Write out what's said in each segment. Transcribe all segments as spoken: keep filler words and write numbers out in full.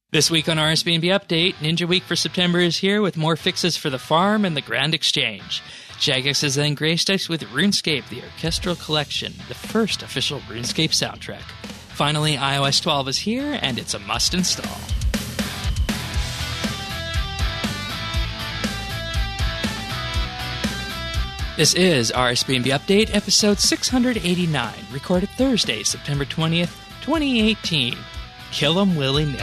This week on R S B N B Update, Ninja Week for September is here with more fixes for the farm and the Grand Exchange. Jagex has then graced us with RuneScape, the Orchestral Collection, the first official RuneScape soundtrack. Finally, i O S twelve is here, and it's a must install. This is R S B N B Update, episode six hundred eighty-nine, recorded Thursday, September twentieth, twenty eighteen. Kill 'em willy-nilly.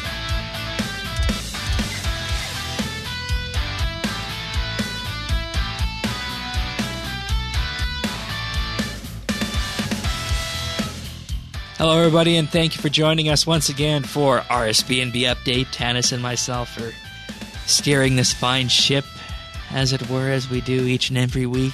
Hello, everybody, and thank you for joining us once again for R S B N B Update. Tanis and myself are steering this fine ship, as it were, as we do each and every week.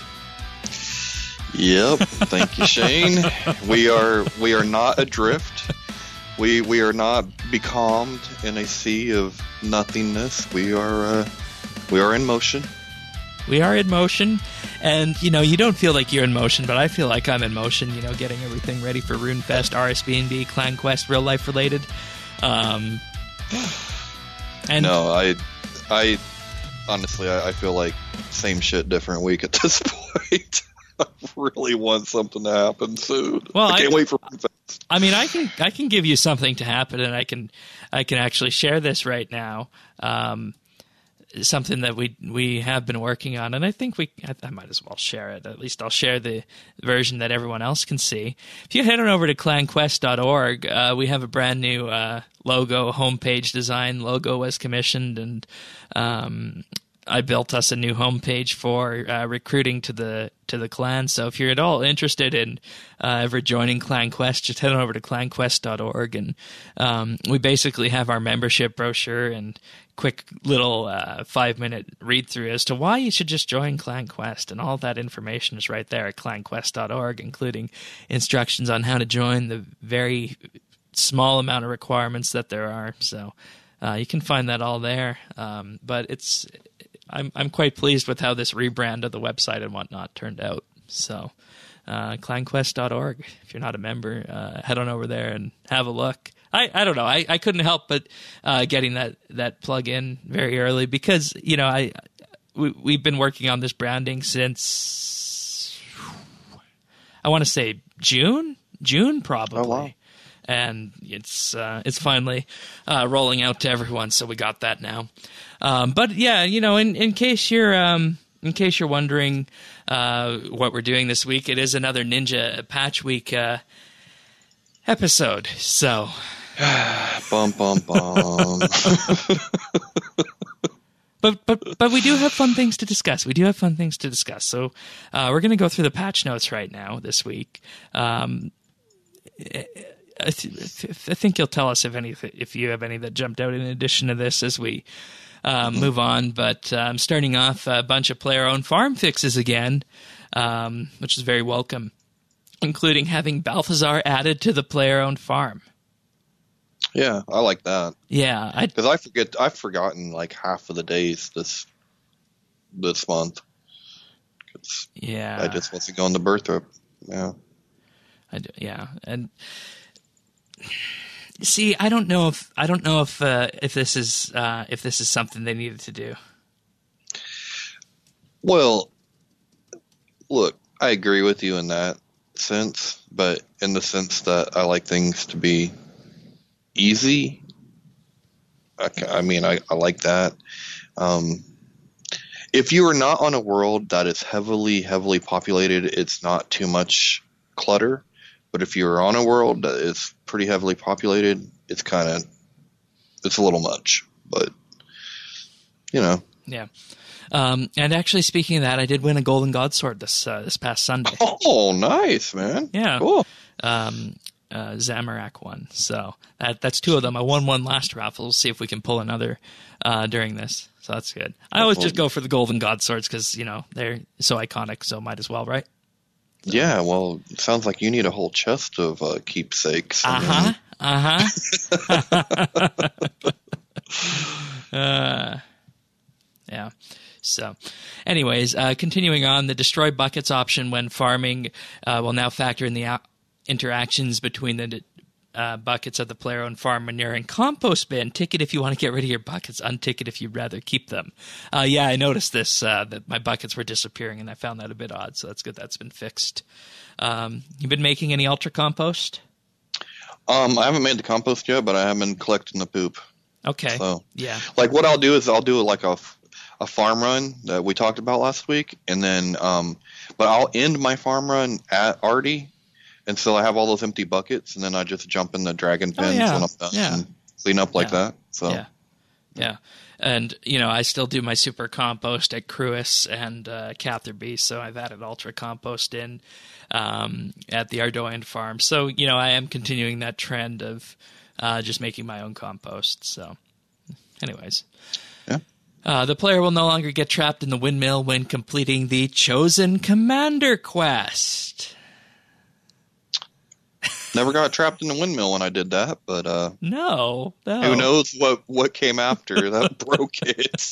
Yep, thank you, Shane. we are we are not adrift. We we are not becalmed in a sea of nothingness. We are uh, we are in motion. We are in motion, and, you know, you don't feel like you're in motion, but I feel like I'm in motion, you know, getting everything ready for RuneFest, R S B N B, Clan Quest, real life related. Um, and no, I, I honestly, I, I feel like same shit, different week at this point. I really want something to happen soon. Well, I can't I, wait for RuneFest. I mean, I can I can give you something to happen, and I can I can actually share this right now. Um, something that we we have been working on, and I think we I, I might as well share it. At least I'll share the version that everyone else can see. If you head on over to clan quest dot org, uh, we have a brand new uh, logo, homepage design. Logo was commissioned, and um, I built us a new homepage for uh, recruiting to the to the clan. So if you're at all interested in uh, ever joining Clan Quest, just head on over to clan quest dot org, and um, we basically have our membership brochure and quick little uh, five-minute read-through as to why you should just join Clan Quest, and all that information is right there at clan quest dot org, including instructions on how to join, the very small amount of requirements that there are. So uh, you can find that all there. Um, but it's I'm I'm quite pleased with how this rebrand of the website and whatnot turned out. So uh, clan quest dot org, if you're not a member, uh, head on over there and have a look. I, I don't know. I, I couldn't help but uh, getting that, that plug in very early because, you know, I we, we've been working on this branding since, I want to say June? June, probably. Oh, wow. And it's uh, it's finally uh, rolling out to everyone, so we got that now. Um, but yeah, you know, in, in case you're um, in case you're wondering uh, what we're doing this week, it is another Ninja Patch Week uh, episode. So, bum bum bum. But but but we do have fun things to discuss. We do have fun things to discuss. So uh, we're going to go through the patch notes right now this week. Um, I, th- I think you'll tell us if any if you have any that jumped out in addition to this as we uh, move on. But um, starting off, a bunch of player-owned farm fixes again, um, which is very welcome, including having Balthazar added to the player-owned farm. Yeah, I like that. Yeah, because I forget I've forgotten like half of the days this this month. Yeah, I just wasn't going to Birthright. Yeah, I do, yeah, and. See, I don't know if I don't know if uh, if this is uh, if this is something they needed to do. Well, look, I agree with you in that sense, but in the sense that I like things to be easy. I, I mean, I, I like that. Um, if you are not on a world that is heavily, heavily populated, it's not too much clutter. But if you're on a world that is pretty heavily populated, it's kind of, it's a little much, but, you know. Yeah. Um, and actually, speaking of that, I did win a Golden God Sword this uh, this past Sunday. Oh, nice, man. Yeah. Cool. Um, uh, Zamorak won. So that that's two of them. I won one last raffle. We'll see if we can pull another uh, during this. So that's good. I always just go for the Golden God Swords because, you know, they're so iconic, so might as well, right? So. Yeah, well, it sounds like you need a whole chest of uh, keepsakes. Uh-huh, uh-huh. uh, yeah. So, anyways, uh, continuing on, the destroy buckets option when farming uh, will now factor in the out- interactions between the de- uh, buckets at the player-owned farm manure and compost bin. Ticket if you want to get rid of your buckets. Unticket if you'd rather keep them. Uh, yeah, I noticed this, uh, that my buckets were disappearing, and I found that a bit odd, so that's good that's been fixed. Um, you been making any ultra compost? Um, I haven't made the compost yet, but I have been collecting the poop. Okay. So, yeah. Like what I'll do is I'll do like a, a farm run that we talked about last week, and then um, but I'll end my farm run at Artie, and so I have all those empty buckets, and then I just jump in the dragon pens oh, yeah. when I'm done yeah. and clean up like yeah. that. So yeah, yeah. And, you know, I still do my super compost at Cruis and uh, Catherby, so I've added ultra compost in um, at the Ardoyan farm. So, you know, I am continuing that trend of uh, just making my own compost. So, anyways. Yeah. Uh, the player will no longer get trapped in the windmill when completing the Chosen Commander quest. Never got trapped in the windmill when I did that, but uh, no, no. who knows what, what came after that broke it.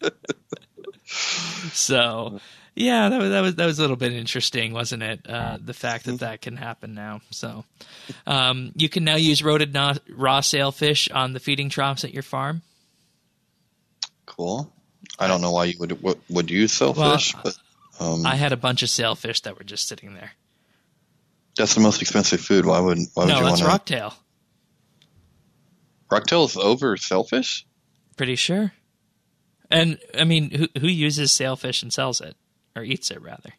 So, yeah, that was that was that was a little bit interesting, wasn't it? Uh, the fact that that can happen now. So, um, you can now use roted no- raw sailfish on the feeding troughs at your farm. Cool. I don't know why you would would, would use sailfish, well, but um, I had a bunch of sailfish that were just sitting there. That's the most expensive food. Why would why would no, you want that's to? rocktail. Rocktail is over sailfish? Pretty sure. And I mean, who who uses sailfish and sells it or eats it rather?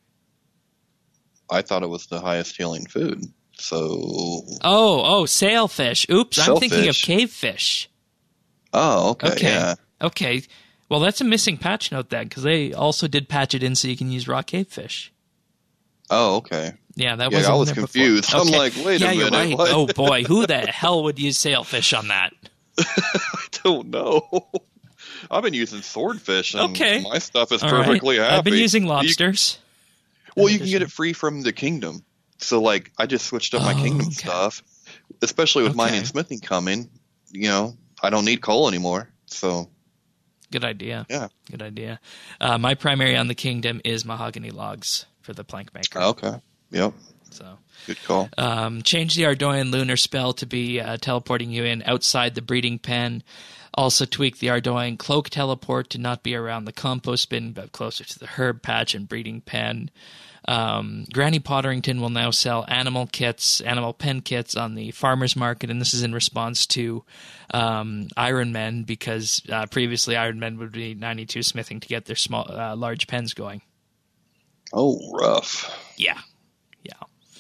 I thought it was the highest healing food. So Oh, oh, sailfish. Oops, I'm thinking of Sailfish. cavefish. Oh, okay, Okay. yeah. Okay. Well, that's a missing patch note then, because they also did patch it in so you can use raw cavefish. Oh, okay. Yeah, that Yeah, wasn't I was there before. confused. I'm Okay. like, wait yeah, a you're minute. right. What? Oh boy, who the hell would use sailfish on that? I don't know. I've been using swordfish, and Okay. my stuff is All right. perfectly happy. I've been using You- lobsters. well, you can get it free from the kingdom. So, like, I just switched up my Oh, kingdom okay. stuff, especially with mining Okay. and smithing coming. You know, I don't need coal anymore. So, Good idea. yeah. Good idea. Uh, my primary on the kingdom is mahogany logs for the plank maker. Okay. Yep. So. Good call. Um, change the Ardoyan lunar spell to be uh, teleporting you in outside the breeding pen. Also tweak the Ardoyan cloak teleport to not be around the compost bin, but closer to the herb patch and breeding pen. Um, Granny Potterington will now sell animal kits, animal pen kits on the farmer's market, and this is in response to um, Iron Men, because uh, previously Iron Men would be ninety-two smithing to get their small, uh, large pens going. Oh, rough. Yeah. Yeah.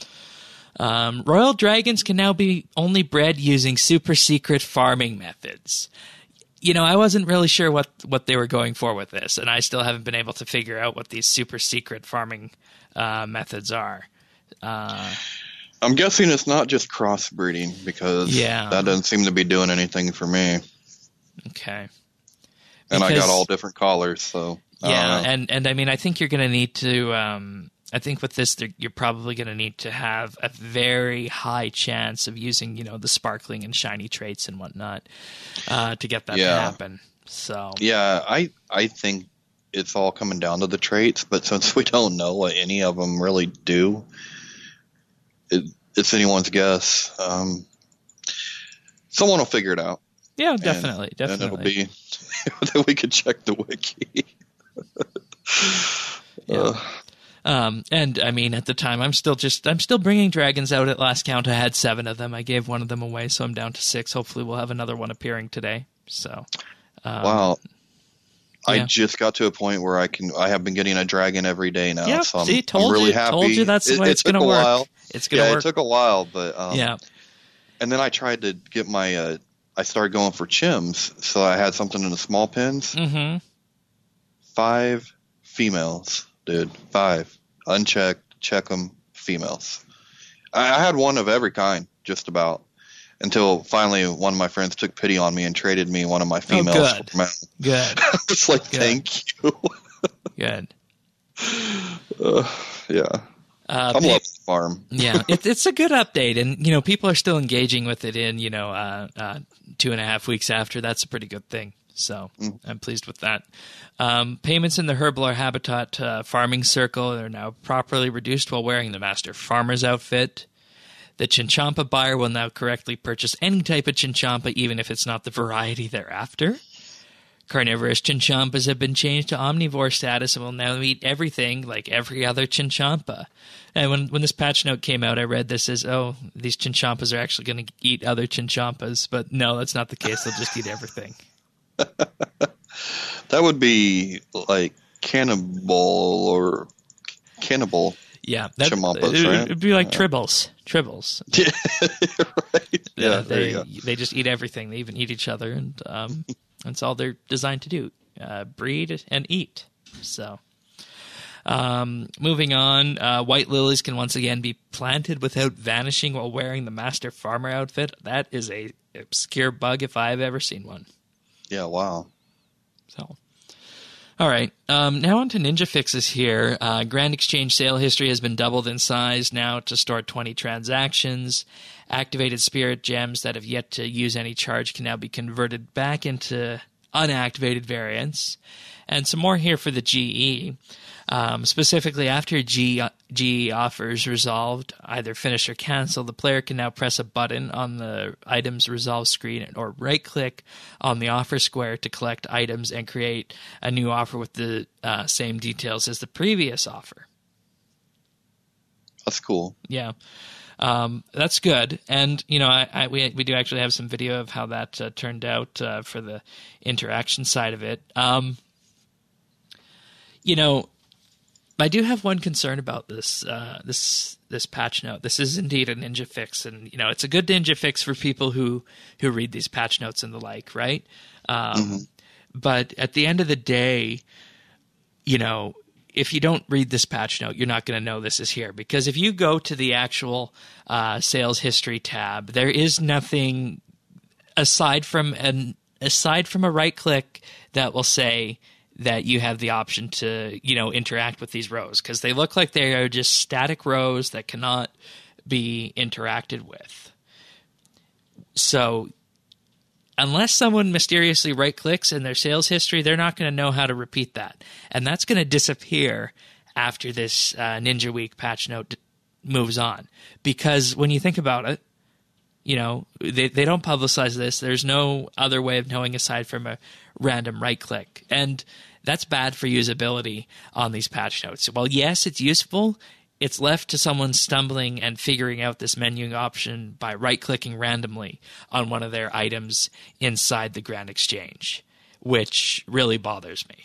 Um, Royal dragons can now be only bred using super secret farming methods. You know, I wasn't really sure what, what they were going for with this, and I still haven't been able to figure out what these super secret farming uh, methods are. Uh, I'm guessing it's not just crossbreeding, because Yeah. that doesn't seem to be doing anything for me. okay. And I got Because- all different collars, so I Yeah, don't know. and, and I mean, I think you're going to need to. Um, I think with this, there- you're probably going to need to have a very high chance of using, you know, the sparkling and shiny traits and whatnot uh, to get that to Yeah. happen. So Yeah, I I think it's all coming down to the traits, but since we don't know what any of them really do, it, it's anyone's guess. Um, someone will figure it out. yeah, and- definitely, And definitely. it'll be that we could check the wiki. Yeah. Uh, Um, and I mean, at the time, I'm still just I'm still bringing dragons out. At last count, I had seven of them. I gave one of them away, so I'm down to six. Hopefully, we'll have another one appearing today. So, um, wow. I yeah. just got to a point where I can. I have been getting a dragon every day now. Yeah, so I'm, see, told I'm really you, happy. told you that's the it, way it it's took gonna a work. while. It's gonna Yeah, work. it took a while, but um, yeah, And then I tried to get my. Uh, I started going for chims, so I had something in the small pens. mm-hmm. Five females, dude. Five unchecked, check them, females. I, I had one of every kind, just about, until finally one of my friends took pity on me and traded me one of my females. good. For my, Good, it's like, Good. thank you. good. uh, yeah, Uh, I'm pa- loving the farm. yeah, it, it's a good update, and you know, people are still engaging with it in you know uh, uh, two and a half weeks after. That's a pretty good thing. So Mm. I'm pleased with that. Um, payments in the Herblar Habitat uh, farming circle are now properly reduced while wearing the Master Farmer's outfit. The Chinchompa buyer will now correctly purchase any type of Chinchompa, even if it's not the variety they're after. Carnivorous Chinchompas have been changed to omnivore status and will now eat everything like every other Chinchompa. And when when this patch note came out, I read this as, oh, these Chinchompas are actually going to eat other Chinchompas. But no, that's not the case. They'll just eat everything. That would be like cannibal or cannibal. Yeah, that, Chimampas, it, right? It'd be like Uh, tribbles. Tribbles. Yeah, right. Yeah, Uh, there they you go. they just eat everything. They even eat each other, and um, that's all they're designed to do: uh, breed and eat. So, um, moving on, uh, white lilies can once again be planted without vanishing while wearing the master farmer outfit. That is a obscure bug if I've ever seen one. Yeah, wow. So, all right. Um, now on to ninja fixes here. Uh, Grand Exchange sale history has been doubled in size now to store twenty transactions. Activated spirit gems that have yet to use any charge can now be converted back into unactivated variants. And some more here for the G E. Um, specifically, after G- GE offers resolved, either finish or cancel, the player can now press a button on the item's resolve screen or right-click on the offer square to collect items and create a new offer with the uh, same details as the previous offer. That's cool. Yeah. Um, that's good. And, you know, I, I, we we do actually have some video of how that uh, turned out uh, for the interaction side of it. Um, you know, I do have one concern about this uh, this this patch note. This is indeed a ninja fix, and, you know, it's a good ninja fix for people who, who read these patch notes and the like, right? Um, Mm-hmm. But at the end of the day, you know, if you don't read this patch note, you're not going to know this is here. Because if you go to the actual uh, sales history tab, there is nothing aside from an aside from a right click that will say that you have the option to, you know, interact with these rows, because they look like they are just static rows that cannot be interacted with. So unless someone mysteriously right-clicks in their sales history, they're not going to know how to repeat that. And that's going to disappear after this uh, Ninja Week patch note d- moves on. Because when you think about it, you know, they, they don't publicize this. There's no other way of knowing aside from a random right-click. And that's bad for usability on these patch notes. Well, yes, it's useful. It's left to someone stumbling and figuring out this menuing option by right-clicking randomly on one of their items inside the Grand Exchange, which really bothers me.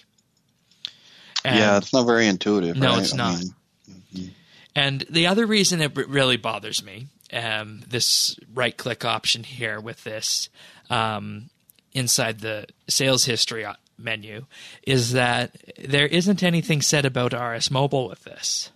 And yeah, it's not very intuitive. no, right? it's I not. mean, And the other reason it r- really bothers me, um, this right-click option here with this um, inside the sales history menu, is that there isn't anything said about R S Mobile with this.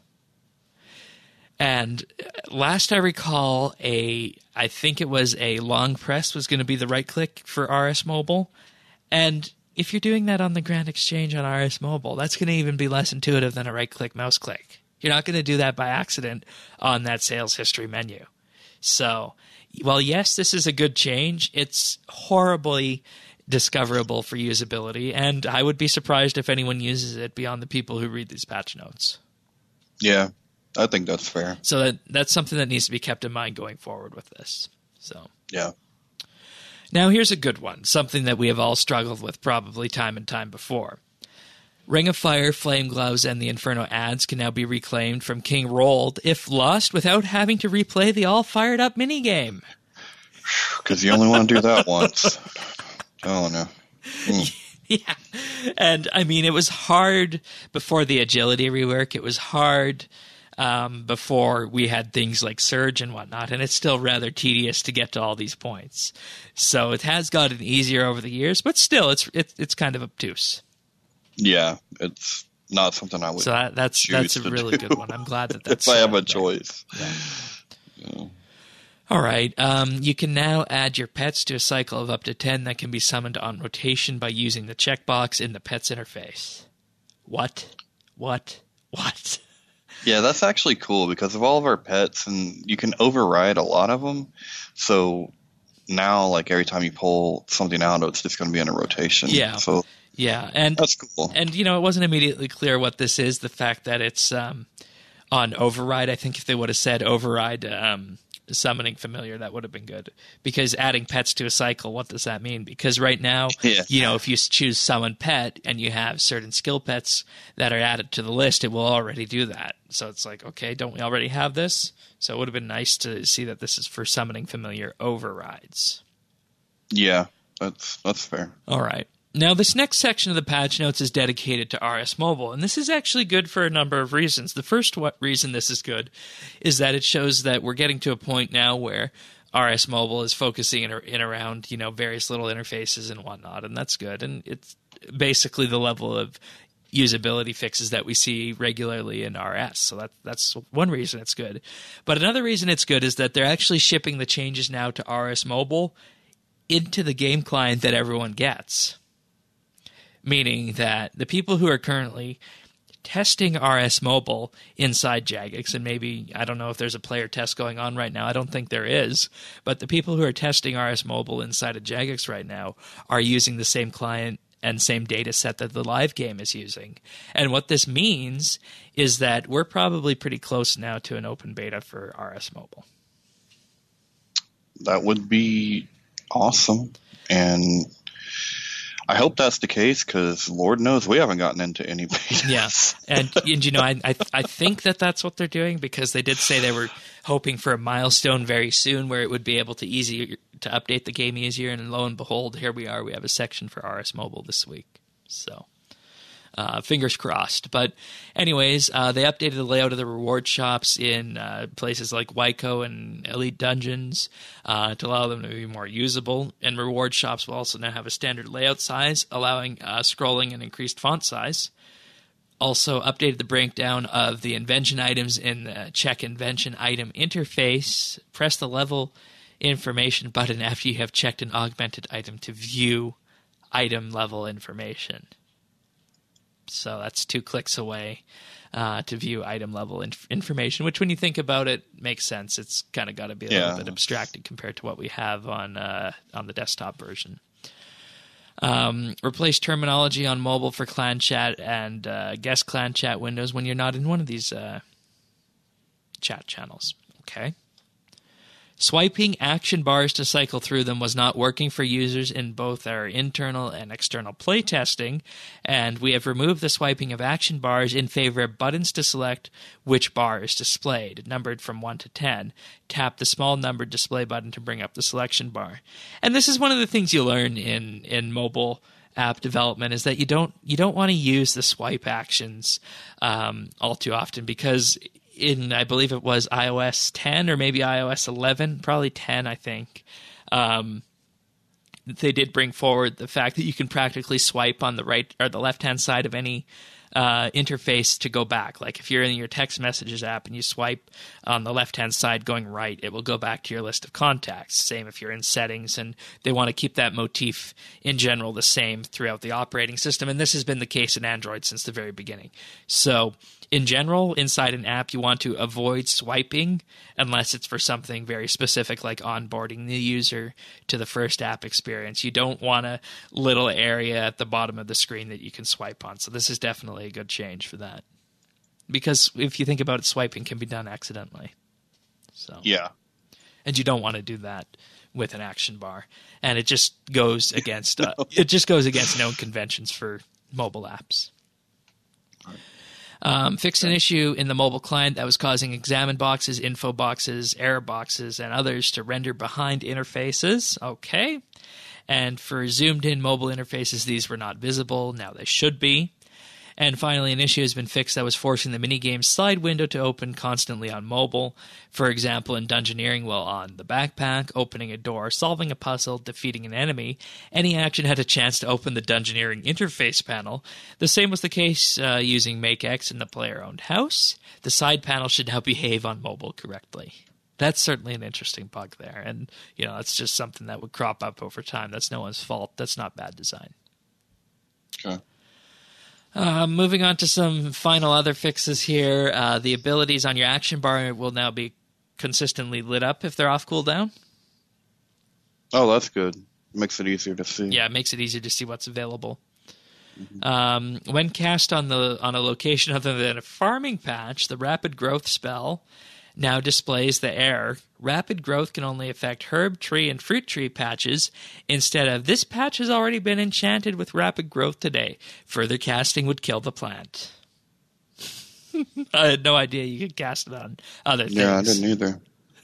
And last I recall, a I think it was a long press was going to be the right click for R S Mobile. And if you're doing that on the Grand Exchange on R S Mobile, that's going to even be less intuitive than a right click mouse click. You're not going to do that by accident on that sales history menu. So, while yes, this is a good change, it's horribly discoverable for usability, and I would be surprised if anyone uses it beyond the people who read these patch notes. yeah, I think that's fair. So that that's something that needs to be kept in mind going forward with this. So Yeah. now here's a good one, something that we have all struggled with probably time and time before. Ring of Fire, Flame Gloves, and the Inferno ads can now be reclaimed from King Rold if lost without having to replay the all-fired-up minigame. Because you only want to do that once. Oh, no. Mm. Yeah. And, I mean, it was hard before the agility rework. It was hard um, before we had things like Surge and whatnot, and it's still rather tedious to get to all these points. So it has gotten easier over the years, but still, it's it, it's kind of obtuse. Yeah, it's not something I would So that, that's choose that's a to really do. good one. I'm glad that that's if I have uh, a there. choice. Yeah. Yeah. All right. Um, you can now add your pets to a cycle of up to ten that can be summoned on rotation by using the checkbox in the pet's interface. What? What? What? Yeah, that's actually cool because of all of our pets, and you can override a lot of them. So now, like every time you pull something out, it's just going to be in a rotation. Yeah. So Yeah, and that's cool. and you know, it wasn't immediately clear what this is. The fact that it's um, on override. I think if they would have said override um, summoning familiar, that would have been good. Because adding pets to a cycle, what does that mean? Because right now, yeah. you know, if you choose summon pet and you have certain skill pets that are added to the list, it will already do that. So it's like, okay, don't we already have this? So it would have been nice to see that this is for summoning familiar overrides. Yeah, that's that's fair. All right. Now, this next section of the patch notes is dedicated to R S Mobile, and this is actually good for a number of reasons. The first reason this is good is that it shows that we're getting to a point now where R S Mobile is focusing in, in around, you know, various little interfaces and whatnot, and that's good. And it's basically the level of usability fixes that we see regularly in R S. So that, that's one reason it's good. But another reason it's good is that they're actually shipping the changes now to R S Mobile into the game client that everyone gets. Meaning that the people who are currently testing R S Mobile inside Jagex, and maybe, I don't know if there's a player test going on right now, I don't think there is, but the people who are testing R S Mobile inside of Jagex right now are using the same client and same data set that the live game is using. And what this means is that we're probably pretty close now to an open beta for R S Mobile. That would be awesome. And I hope that's the case, because Lord knows we haven't gotten into any betas. Yeah, and, and you know, I, I I think that that's what they're doing, because they did say they were hoping for a milestone very soon where it would be able to easy to update the game easier, and lo and behold, here we are. We have a section for R S Mobile this week. So uh, fingers crossed. But anyways, uh, they updated the layout of the reward shops in uh, places like Wyco and Elite Dungeons uh, to allow them to be more usable. And reward shops will also now have a standard layout size, allowing uh, scrolling and increased font size. Also updated the breakdown of the invention items in the check invention item interface. Press the level information button after you have checked an augmented item to view item level information. So that's two clicks away uh, to view item level inf- information, which when you think about it, makes sense. It's kind of got to be a yeah. little bit abstracted compared to what we have on uh, on the desktop version. Um, replace terminology on mobile for clan chat and uh, guest clan chat windows when you're not in one of these uh, chat channels. Okay. Swiping action bars to cycle through them was not working for users in both our internal and external playtesting, and we have removed the swiping of action bars in favor of buttons to select which bar is displayed, numbered from one to ten. Tap the small numbered display button to bring up the selection bar. And this is one of the things you learn in, in mobile app development, is that you don't you don't want to use the swipe actions um, all too often, because in, I believe it was i O S ten or maybe i O S eleven, probably ten, I think, um, they did bring forward the fact that you can practically swipe on the right or the left-hand side of any uh, interface to go back. Like if you're in your text messages app and you swipe on the left-hand side going right, it will go back to your list of contacts. Same if you're in settings, and they want to keep that motif in general the same throughout the operating system. And this has been the case in Android since the very beginning. So in general, inside an app, you want to avoid swiping unless it's for something very specific, like onboarding the user to the first app experience. You don't want a little area at the bottom of the screen that you can swipe on. So this is definitely a good change for that. Because if you think about it, swiping can be done accidentally. So yeah. And you don't want to do that with an action bar. And it just goes against uh, it just goes against known conventions for mobile apps. Um, fixed an issue in the mobile client that was causing examine boxes, info boxes, error boxes, and others to render behind interfaces. Okay. And for zoomed-in mobile interfaces, these were not visible. Now they should be. And finally, an issue has been fixed that was forcing the minigame slide window to open constantly on mobile. For example, in Dungeoneering, while on the backpack, opening a door, solving a puzzle, defeating an enemy, any action had a chance to open the Dungeoneering interface panel. The same was the case uh, using MakeX in the player-owned house. The side panel should now behave on mobile correctly. That's certainly an interesting bug there. And, you know, that's just something that would crop up over time. That's no one's fault. That's not bad design. Okay. Uh, moving on to some final other fixes here. Uh, the abilities on your action bar will now be consistently lit up if they're off cooldown. Oh, that's good. Makes it easier to see. Yeah, it makes it easier to see what's available. Mm-hmm. Um, when cast on the on a location other than a farming patch, the rapid growth spell now displays the error. Rapid growth can only affect herb tree and fruit tree patches. Instead of, this patch has already been enchanted with rapid growth today. Further casting would kill the plant. I had no idea you could cast it on other things. Yeah, I didn't either.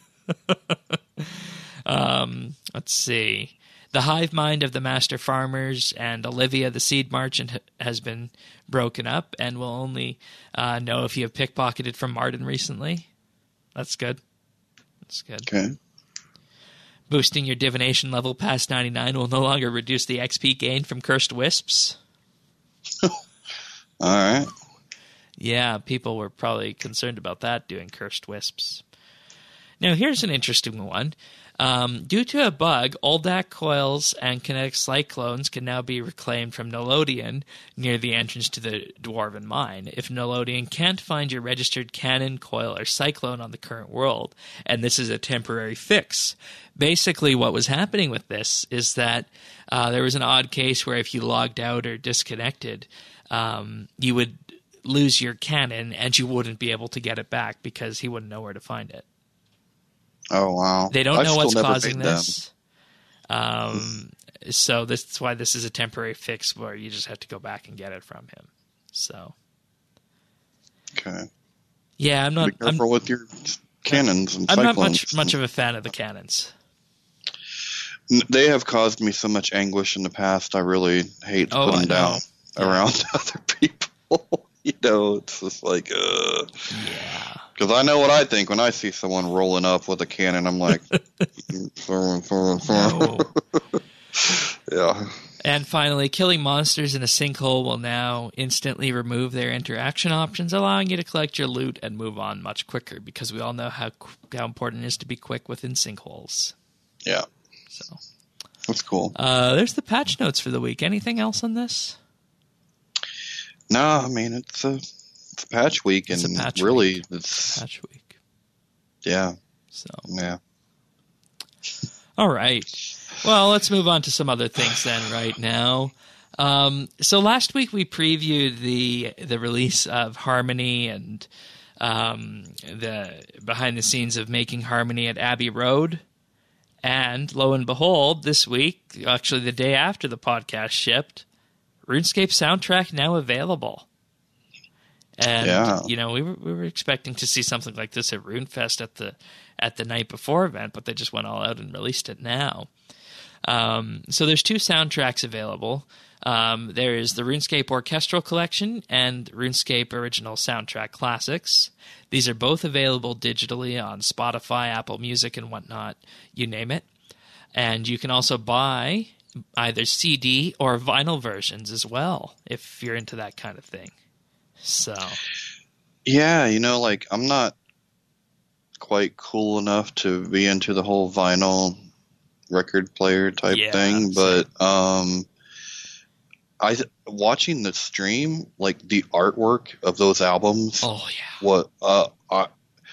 um, let's see. The hive mind of the master farmers and Olivia, the seed merchant, has been broken up, and will only uh, know if you have pickpocketed from Martin recently. That's good. That's good. Okay. Boosting your divination level past ninety-nine will no longer reduce the X P gained from cursed wisps. All right. Yeah, people were probably concerned about that, doing cursed wisps. Now, here's an interesting one. Um, due to a bug, Oldak coils and kinetic cyclones can now be reclaimed from Nolodian near the entrance to the Dwarven Mine. If Nolodian can't find your registered cannon, coil, or cyclone on the current world, and this is a temporary fix. Basically, what was happening with this is that uh, there was an odd case where if you logged out or disconnected, um, you would lose your cannon and you wouldn't be able to get it back because he wouldn't know where to find it. Oh, wow. They don't I've know still what's never causing made them. this. Um, so this is why this is a temporary fix where you just have to go back and get it from him. So, Okay. yeah, I'm not. Be careful I'm, with your cannons and I'm cyclones. not much much of a fan of the cannons. N- They have caused me so much anguish in the past. I really hate to Oh, put I them down know. Yeah. around other people. You know, it's just like, uh... Yeah. Because I know what I think when I see someone rolling up with a cannon. I'm like, No. yeah. And finally, killing monsters in a sinkhole will now instantly remove their interaction options, allowing you to collect your loot and move on much quicker, because we all know how how important it is to be quick within sinkholes. Yeah. So That's cool. uh, there's the patch notes for the week. Anything else on this? No, I mean, it's a, it's a patch week, and It's a patch really, week. it's, Patch week. yeah, So yeah. all right. Well, let's move on to some other things then right now. Um, so last week we previewed the the release of Harmony and um, the behind the scenes of making Harmony at Abbey Road. And lo and behold, this week, actually the day after the podcast shipped, RuneScape soundtrack now available. And Yeah. you know, we were we were expecting to see something like this at RuneFest at the at the night before event, but they just went all out and released it now. Um, so there's two soundtracks available. Um, there is the RuneScape Orchestral Collection and RuneScape Original Soundtrack Classics. These are both available digitally on Spotify, Apple Music, and whatnot, you name it. And you can also buy either C D or vinyl versions as well, if you're into that kind of thing. So, Yeah, you know, like, I'm not quite cool enough to be into the whole vinyl record player type Yeah, thing, same. but um, I watching the stream, like, the artwork of those albums, oh yeah. what uh, I,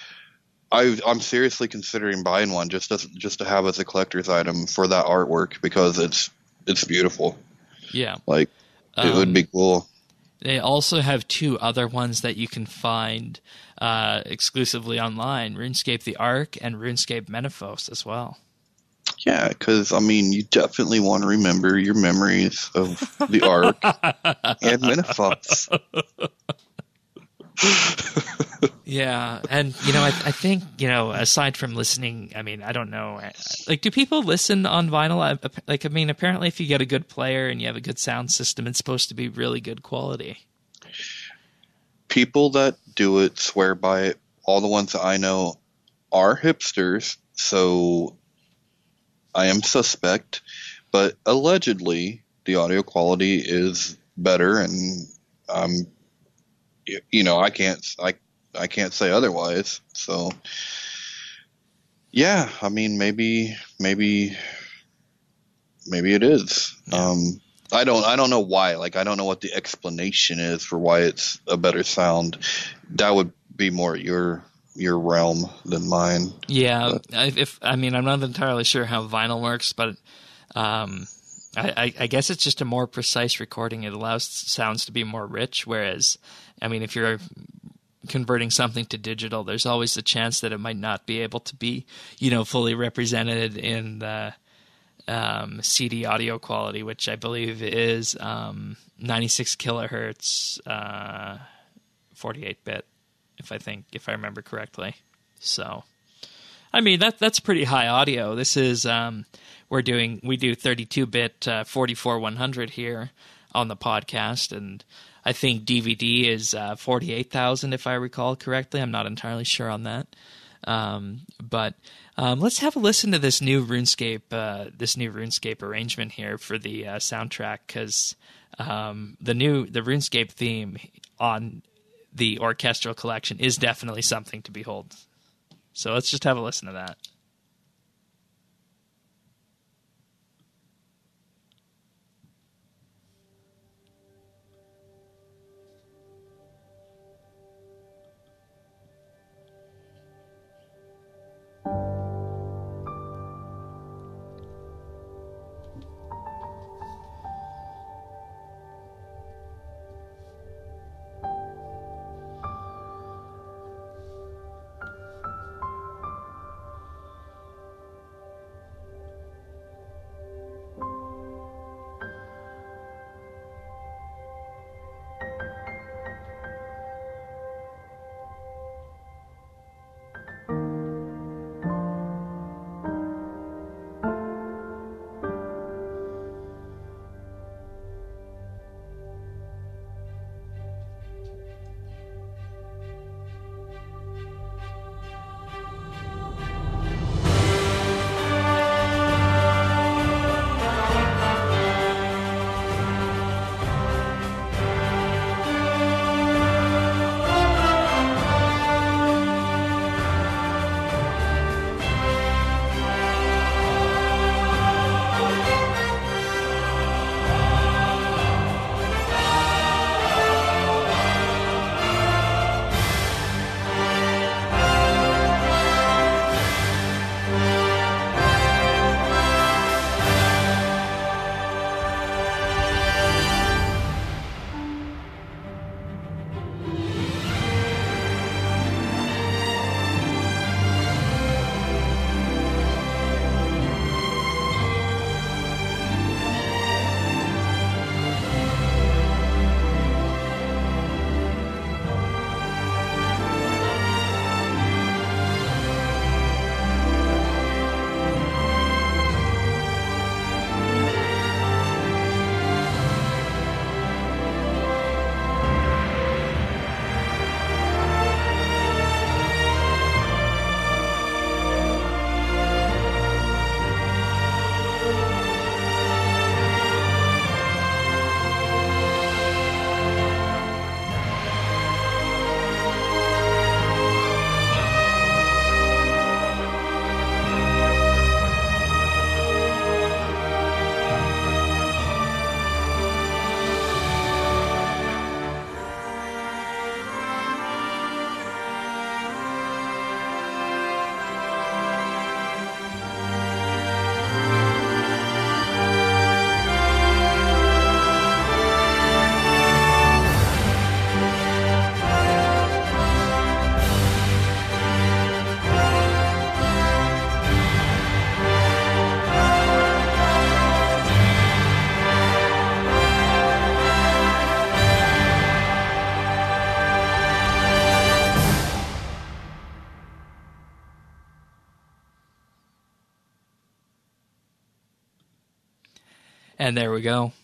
I I'm seriously considering buying one just as, just to have as a collector's item for that artwork, because it's it's beautiful. Yeah. Like, it Um, would be cool. They also have two other ones that you can find uh, exclusively online, RuneScape The Ark and RuneScape Menaphos as well. Yeah, because, I mean, you definitely want to remember your memories of the Ark and Menaphos. Yeah, and, you know, I, I think, you know, aside from listening, I mean, I don't know, like, do people listen on vinyl? I- Like, I mean, apparently if you get a good player and you have a good sound system, it's supposed to be really good quality. People that do it swear by it. All the ones that I know are hipsters, so I am suspect, but allegedly the audio quality is better, and um, y- you know, I can't, I, I can't say otherwise. So, yeah, I mean, maybe, maybe, maybe it is. Um, I don't, I don't know why. Like, I don't know what the explanation is for why it's a better sound. That would be more your your realm than mine. Yeah, I- if I mean, I'm not entirely sure how vinyl works, but um, I, I, I guess it's just a more precise recording. It allows sounds to be more rich. Whereas, I mean, if you're converting something to digital, there's always the chance that it might not be able to be, you know, fully represented in the um, C D audio quality, which I believe is um, ninety-six kilohertz, uh, forty-eight bit, if I think, if I remember correctly. So, I mean, that that's pretty high audio. This is, um, we're doing, we do thirty-two bit, uh, forty-four one hundred here on the podcast, and I think D V D is uh, forty-eight thousand, if I recall correctly. I'm not entirely sure on that. Um, but um, let's have a listen to this new RuneScape, uh, this new RuneScape arrangement here for the uh, soundtrack, because um, the new the RuneScape theme on the orchestral collection is definitely something to behold. So let's just have a listen to that. And there we go.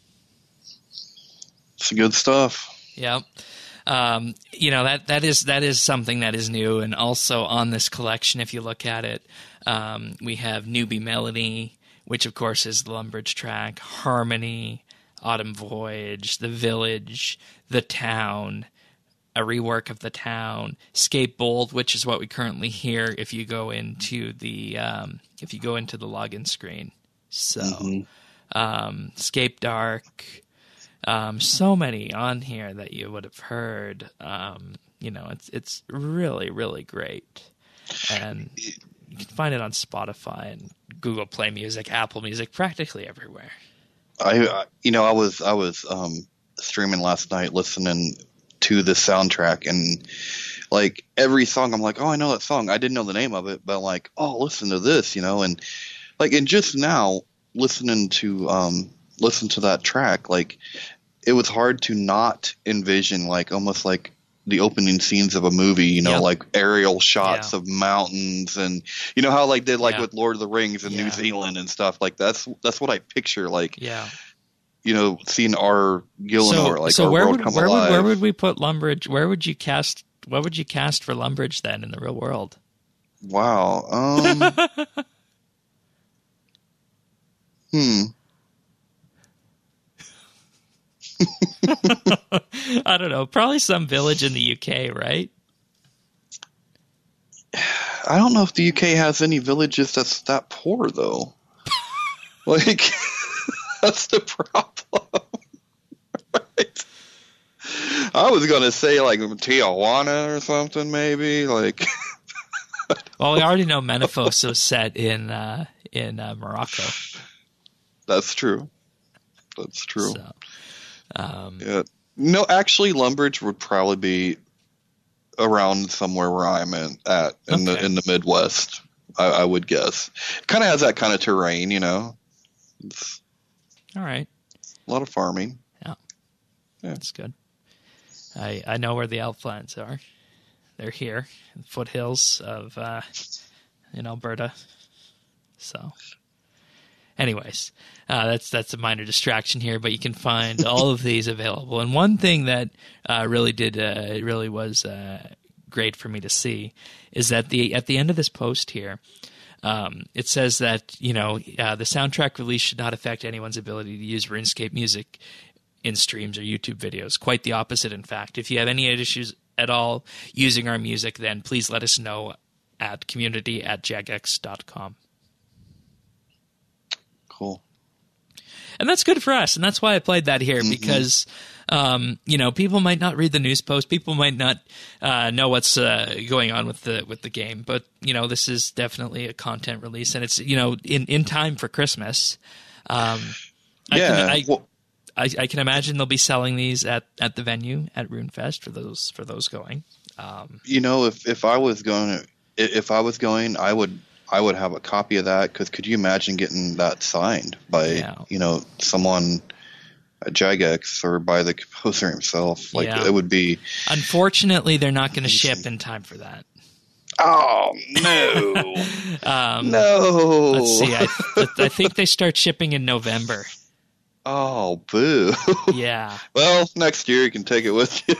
It's good stuff. Yep. Um, you know, that, that is that is something that is new. And also on this collection, if you look at it, um, we have Newbie Melody, which of course is the Lumbridge track, Harmony, Autumn Voyage, The Village, The Town, a rework of The Town, Scape Bold, which is what we currently hear if you go into the um, if you go into the login screen. So, mm-hmm. um, Scape Dark. Um, so many on here that you would have heard. Um, you know, it's it's really, really great. And you can find it on Spotify and Google Play Music, Apple Music, practically everywhere. I, you know, I was I was um, streaming last night, listening to the soundtrack, and like every song, I'm like, oh, I know that song. I didn't know the name of it, but like, oh, listen to this, you know, and like, and just now listening to um listen to that track, like it was hard to not envision like almost like the opening scenes of a movie, you know, Yep. like aerial shots Yeah. of mountains, and you know how like did like Yeah. with Lord of the Rings in Yeah. New Zealand and stuff. Like that's that's what I picture, like Yeah. you know, seeing our Gillenor, So, like so our where world would come where alive. would where would we put Lumbridge? Where would you cast? What would you cast for Lumbridge then in the real world? Wow. Um. hmm. I don't know. Probably some village in the U K, right? I don't know if the U K has any villages that's that poor though. Like that's the problem. Right? I was gonna say like Tijuana or something, maybe like. Well, we already know Menefos was set in uh, in uh, Morocco. That's true. That's true. So, um, Yeah. No, actually, Lumbridge would probably be around somewhere where I'm in, at in Okay. the in the Midwest. I, I would guess. Kind of has that kind of terrain, you know. It's all right, a lot of farming. that's good. I I know where the Elflands are. They're here, in the foothills of uh, in Alberta. So, anyways, uh, that's that's a minor distraction here, but you can find all of these available. And one thing that uh, really did uh, really was uh, great for me to see is that the at the end of this post here, um, it says that you know uh, the soundtrack release should not affect anyone's ability to use RuneScape music in streams or YouTube videos. Quite the opposite, in fact. If you have any issues at all using our music, then please let us know at community at jagex dot com. Cool. And that's good for us, and that's why I played that here, because um, you know, people might not read the news post, people might not uh, know what's uh, going on with the with the game, but you know, this is definitely a content release, and it's you know in, in time for Christmas. Um, I Yeah. can, I, well, I, I can imagine they'll be selling these at, at the venue at RuneFest for those for those going. Um, you know, if if I was going, to, if I was going, I would I would have a copy of that. Because could you imagine getting that signed by Yeah. you know someone at Jagex or by the composer himself? Like Yeah. it would be. Unfortunately, they're not going to ship in time for that. Oh no! Um, no. Let's see. I, I think they start shipping in November. Oh, boo. Yeah, Well, next year you can take it with you.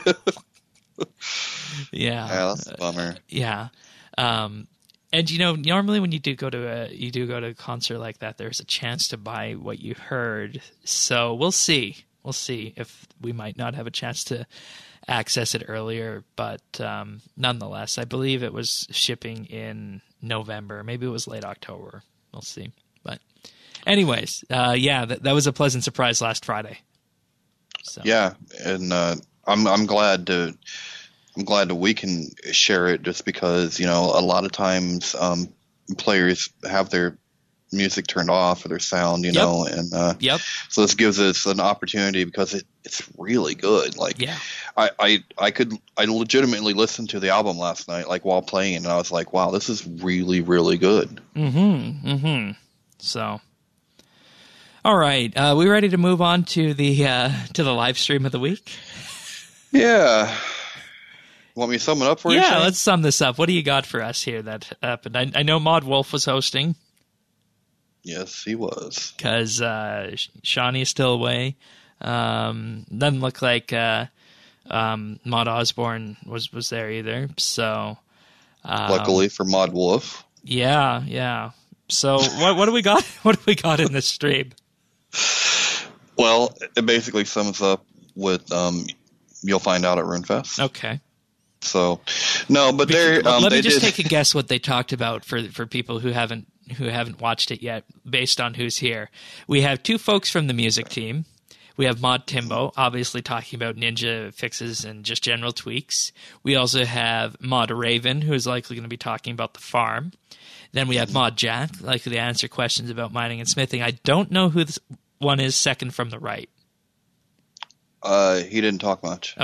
yeah, Yeah, that's a bummer. yeah. Um, and you know, normally when you do go to a you do go to a concert like that, there's a chance to buy what you heard. So we'll see. We'll see if we might not have a chance to access it earlier, but um, nonetheless, I believe it was shipping in November. Maybe it was late October. We'll see. But anyways, uh, yeah, that, that was a pleasant surprise last Friday. So. Yeah, and uh, I'm I'm glad to I'm glad that we can share it, just because you know a lot of times um, players have their music turned off or their sound, you Yep. know, and uh, Yep. so this gives us an opportunity because it, it's really good. Like Yeah. I, I I could I legitimately listened to the album last night, like while playing, and I was like, wow, this is really really good. Mm-hmm. Mm-hmm. So, all right, uh, we ready to move on to the uh, to the live stream of the week? Yeah. Want me to sum it up for you? Yeah, Shane? let's sum this up. What do you got for us here that happened? I, I know Mod Wolf was hosting Yes, he was. because uh, Shawnee is still away. Um, doesn't look like uh, um, Mod Osborne was, was there either. So, um, Luckily for Mod Wolf. yeah, yeah. So what what do we got? What do we got in this stream? Well, it basically sums up with um, you'll find out at RuneFest. Okay. So, no, but they're um, Let they me just did. take a guess what they talked about for for people who haven't who haven't watched it yet, based on who's here. We have two folks from the music team. We have Mod Timbo, obviously talking about ninja fixes and just general tweaks. We also have Mod Raven, who is likely going to be talking about the farm. Then we have Mod Jack, likely to answer questions about mining and smithing. I don't know who this one is second from the right. Uh, he didn't talk much. Okay,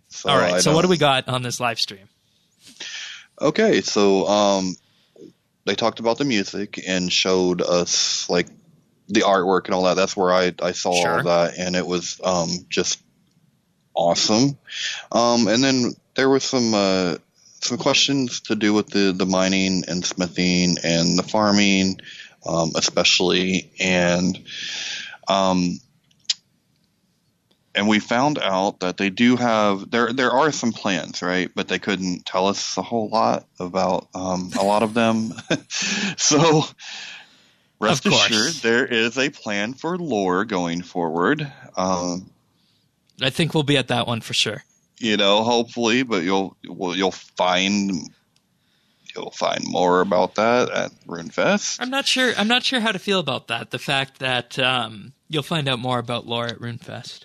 So All right. I So what do don't- we got on this live stream? Okay, so um, they talked about the music and showed us like the artwork and all that. That's where I, I saw Sure. all that, and it was um, just awesome. Um, and then there was some uh, some questions to do with the, the mining and smithing and the farming, um, especially, and um, and we found out that they do have there there are some plans, right? But they couldn't tell us a whole lot about um, a lot of them. So rest Of course. assured, there is a plan for lore going forward. Um, I think we'll be at that one for sure. you know, hopefully, but you'll well, you'll find you'll find more about that at RuneFest. I'm not sure. I'm not sure how to feel about that. The fact that um, you'll find out more about lore at RuneFest.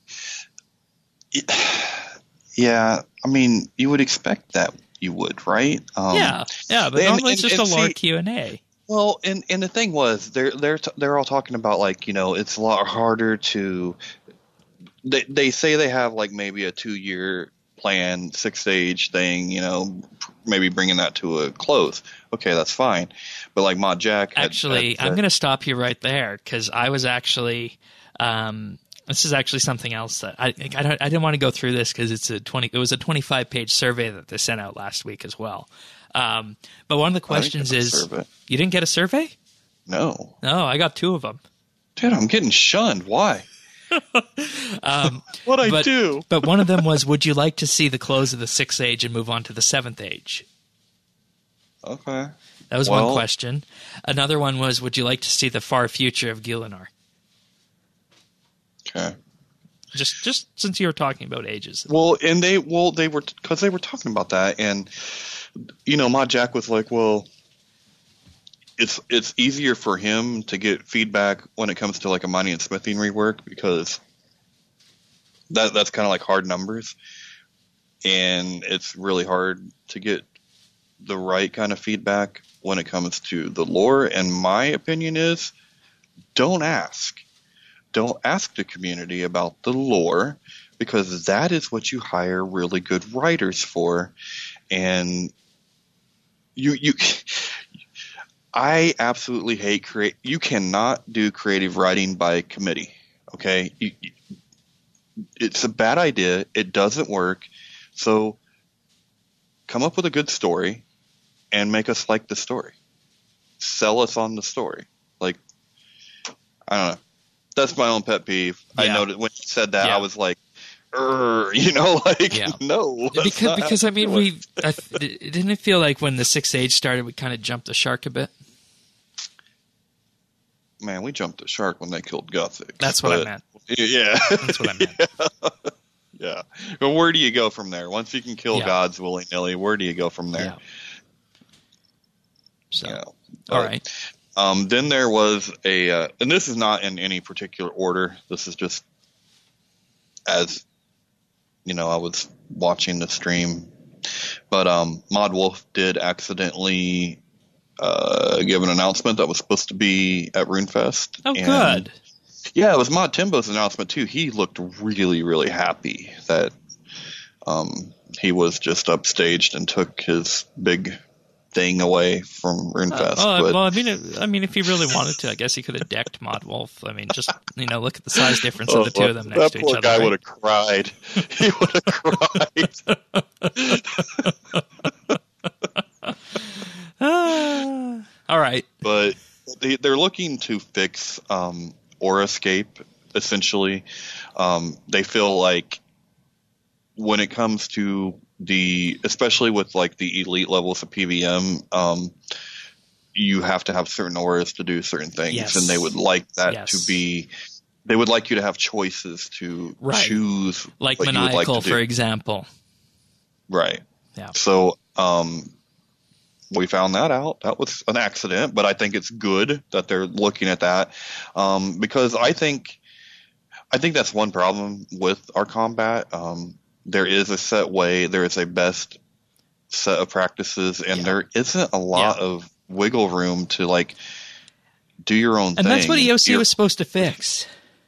Yeah, I mean, you would expect that you would, right? Um, yeah, yeah, but and- normally it's and- just and a lore see- Q and A. Well, and and the thing was, they're they're t- they're all talking about like you know it's a lot harder to. They they say they have like maybe a two year plan, six stage thing, you know, maybe bringing that to a close. Okay, that's fine, but like Mod Jack, had- Actually, had I'm said- going to stop you right there because I was actually. Um, this is actually something else that I I, don't, I didn't want to go through this because it's a twenty. It was a twenty-five page survey that they sent out last week as well. Um, but one of the I didn't questions get a is, survey. you didn't get a survey? No, No, I got two of them. dude, I'm getting shunned. Why? Um, What I but, do? but one of them was, would you like to see the close of the sixth age and move on to the seventh age? Okay. That was Well- one question. Another one was, would you like to see the far future of Gielinor? Okay. Just, just since you were talking about ages. Well, and they well they were because they were talking about that, and you know, Mod Jack was like, well, it's it's easier for him to get feedback when it comes to like a mining and smithing rework because that that's kind of like hard numbers, and it's really hard to get the right kind of feedback when it comes to the lore. And my opinion is, don't ask. Don't ask the community about the lore because that is what you hire really good writers for. And you, you, I absolutely hate create. You cannot do creative writing by committee. Okay. You, you, it's a bad idea. It doesn't work. So come up with a good story and make us like the story. Sell us on the story. Like, I don't know. That's my own pet peeve. I Yeah. noticed when you said that, Yeah. I was like, "Err," you know, like, Yeah. no. that's Because, not because how I to mean, do it. we I, didn't it feel like when the sixth age started, we kind of jumped the shark a bit. Man, we jumped the shark when they killed Gothic. That's what I but- meant. Yeah. That's what I meant. yeah. But where do you go from there? Once you can kill Yeah. gods willy nilly, where do you go from there? Yeah. So, You know, all but- right. Um, then there was a, uh, and this is not in any particular order. This is just as, you know, I was watching the stream. But um, Mod Wolf did accidentally uh, give an announcement that was supposed to be at RuneFest. Oh, And- good. Yeah, it was Mod Timbo's announcement too. He looked really, really happy that um, he was just upstaged and took his big thing away from RuneFest. Uh, but well, I mean, it, I mean, if he really wanted to, I guess he could have decked Mod Wolf. I mean, just you know, look at the size difference of the two of them next that to poor each other. guy right? would have cried. He would have cried. Ah. All right. But they, they're looking to fix um, Aurascape, essentially. Um, they feel like when it comes to the, especially with like the elite levels of P V M, um, you have to have certain auras to do certain things, Yes. and they would like that Yes. to be. They would like you to have choices to Right. choose, Like what you would like Maniacal, to do. for example. Right. Yeah. So, um, we found that out. That was an accident, but I think it's good that they're looking at that, um, because I think, I think that's one problem with our combat. Um, there is a set way, there is a best set of practices, and Yeah. there isn't a lot Yeah. of wiggle room to like do your own And thing. that's what E O C You're- was supposed to fix.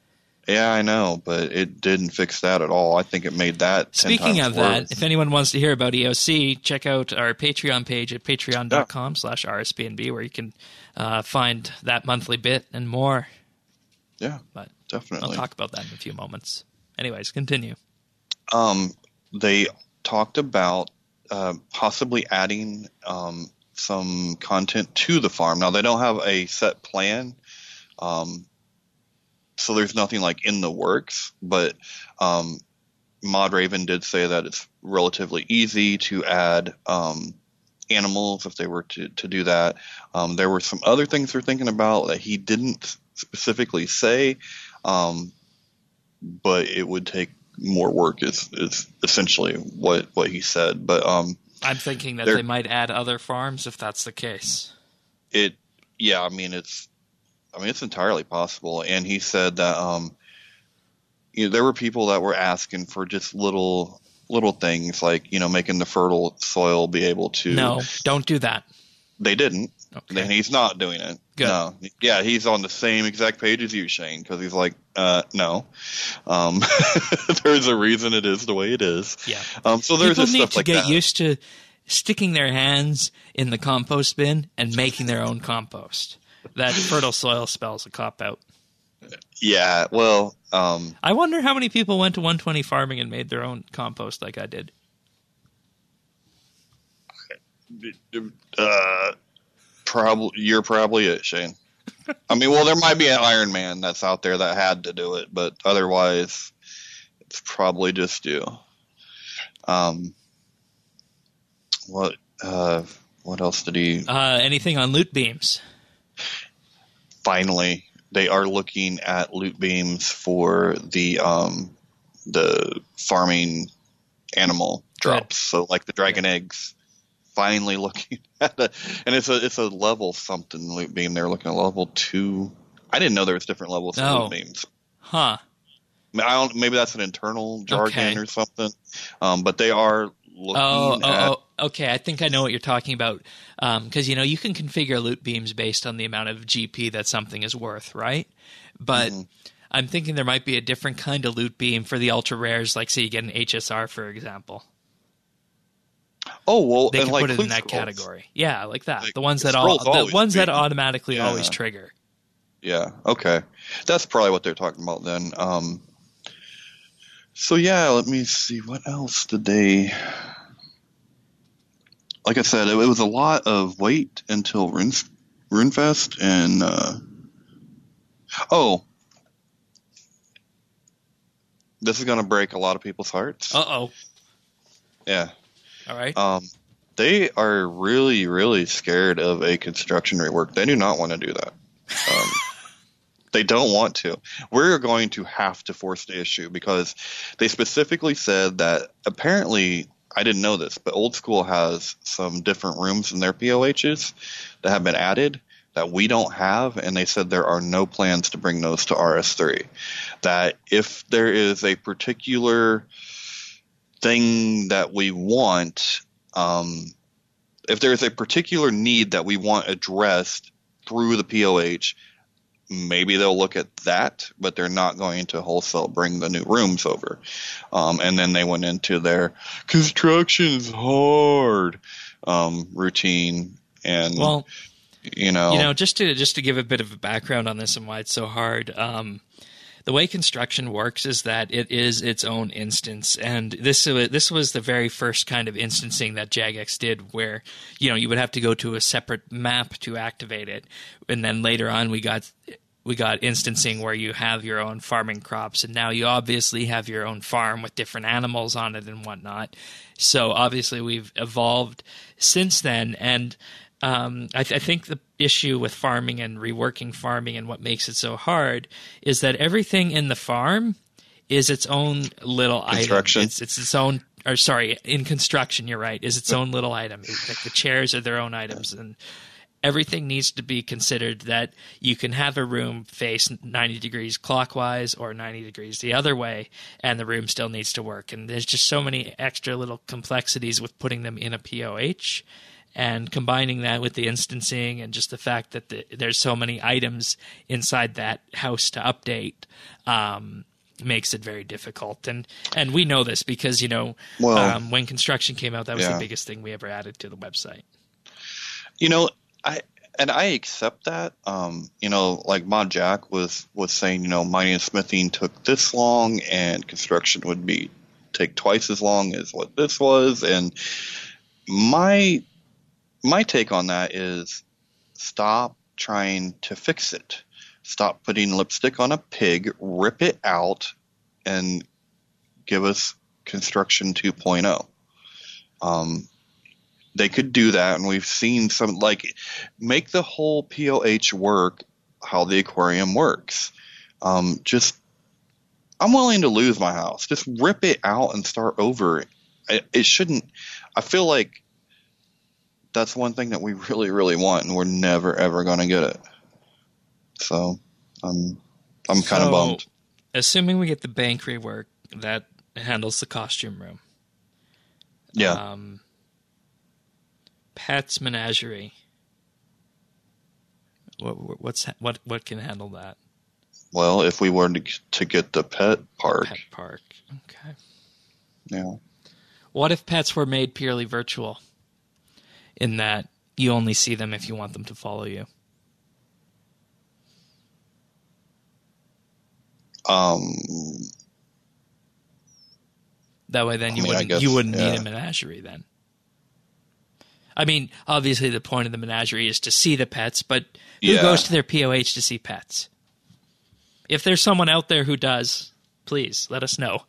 Yeah, I know, but it didn't fix that at all. I think it made that ten Speaking times of worse. that, if anyone wants to hear about E O C, check out our Patreon page at patreon.com Yeah. slash RSPNB, where you can uh, find that monthly bit and more. Yeah, But definitely. I'll talk about that in a few moments. Anyways, continue. Um, they talked about uh, possibly adding um, some content to the farm. Now, they don't have a set plan, um, so there's nothing like in the works, but um, Mod Raven did say that it's relatively easy to add um, animals if they were to, to do that. Um, there were some other things they're thinking about that he didn't specifically say, um, but it would take more work is, is essentially what, what he said. But um, I'm thinking that They're- they might add other farms if that's the case. it, yeah, I mean, it's, I mean, it's entirely possible. And he said that, um, you know, there were people that were asking for just little, little things like, you know, making the fertile soil be able to. No, don't do that. They didn't. Okay. And he's not doing it. Good. No. Yeah, he's on the same exact page as you, Shane, because he's like, uh, no. Um, there's a reason it is the way it is. Yeah. Um, so there's People just need stuff to like get that. used to sticking their hands in the compost bin and making their own compost. That fertile soil spells a cop out. Yeah, well, um, I wonder how many people went to one twenty Farming and made their own compost like I did. uh, probably you're probably it, Shane. I mean, well, there might be an Iron Man that's out there that had to do it, but otherwise, it's probably just you. Um, what uh, what else did he? Uh, anything on loot beams? Finally, they are looking at loot beams for the um, the farming animal drops. So, like the dragon eggs. Finally looking at it, and it's a it's a level something loot beam. They're looking at level two. I didn't know there was different levels of No. loot beams. Huh. I, mean, I don't. Maybe that's an internal jargon Okay. or something. Um, but they are looking Oh, at. oh, oh, okay. I think I know what you're talking about. Because, you know, you can configure loot beams based on the amount of G P that something is worth, right? But Mhm. I'm thinking there might be a different kind of loot beam for the ultra rares, like, say, you get an H S R, for example. Oh well, They and can like put it in loot that scrolls. category. Yeah, like that. Like, the ones the that all, scrolls the always ones that be- automatically yeah. always trigger. Yeah. Okay. That's probably what they're talking about then. Um, so yeah, let me see. What else did they? Like I said, it, it was a lot of wait until Rune, RuneFest and uh, oh, this is gonna break a lot of people's hearts. Uh oh. Yeah. All right. Um, they are really, really scared of a construction rework. They do not want to do that. Um, they don't want to. We're going to have to force the issue because they specifically said that apparently, I didn't know this, but Old School has some different rooms in their P O Hs that have been added that we don't have, and they said there are no plans to bring those to R S three. That if there is a particular thing that we want, um, if there's a particular need that we want addressed through the P O H, maybe they'll look at that, but they're not going to wholesale bring the new rooms over. Um, and then they went into their construction's hard um, routine, and Well, you know, you know, just to just to give a bit of a background on this and why it's so hard. Um, the way construction works is that it is its own instance, and this this was the very first kind of instancing that Jagex did, where you know you would have to go to a separate map to activate it, and then later on we got we got instancing where you have your own farming crops, and now you obviously have your own farm with different animals on it and whatnot. So obviously we've evolved since then, and Um, I, th- I think the issue with farming and reworking farming and what makes it so hard is that everything in the farm is its own little item. Construction. It's, it's its own, or sorry, in construction, you're right, is its own little item. Like the chairs are their own items, and everything needs to be considered that you can have a room face ninety degrees clockwise or ninety degrees the other way, and the room still needs to work. And there's just so many extra little complexities with putting them in a P O H. And combining that with the instancing and just the fact that the, there's so many items inside that house to update um, makes it very difficult. And and we know this because, you know, well, um, when construction came out, that was yeah. the biggest thing we ever added to the website. You know, I and I accept that. Um, you know, like Mod Jack was was saying, you know, mining and smithing took this long, and construction would be take twice as long as what this was. And my my take on that is stop trying to fix it. Stop putting lipstick on a pig, rip it out, and give us construction two point oh. Um, they could do that, and we've seen some, like, make the whole P O H work how the aquarium works. Um, just, I'm willing to lose my house. Just rip it out and start over. It, it shouldn't, I feel like that's one thing that we really, really want, and we're never, ever going to get it. So, um, I'm kind of So, bummed. Assuming we get the bank rework that handles the costume room. Yeah. Um, Pets Menagerie. What, what's what what can handle that? Well, if we were to, to get the pet park. Pet park. Okay. Yeah. What if pets were made purely virtual? In that you only see them if you want them to follow you. Um. That way, then you I mean, I wouldn't guess, you wouldn't yeah. need a menagerie. Then, I mean, obviously, the point of the menagerie is to see the pets, but who Yeah. goes to their P O H to see pets? If there's someone out there who does, please let us know.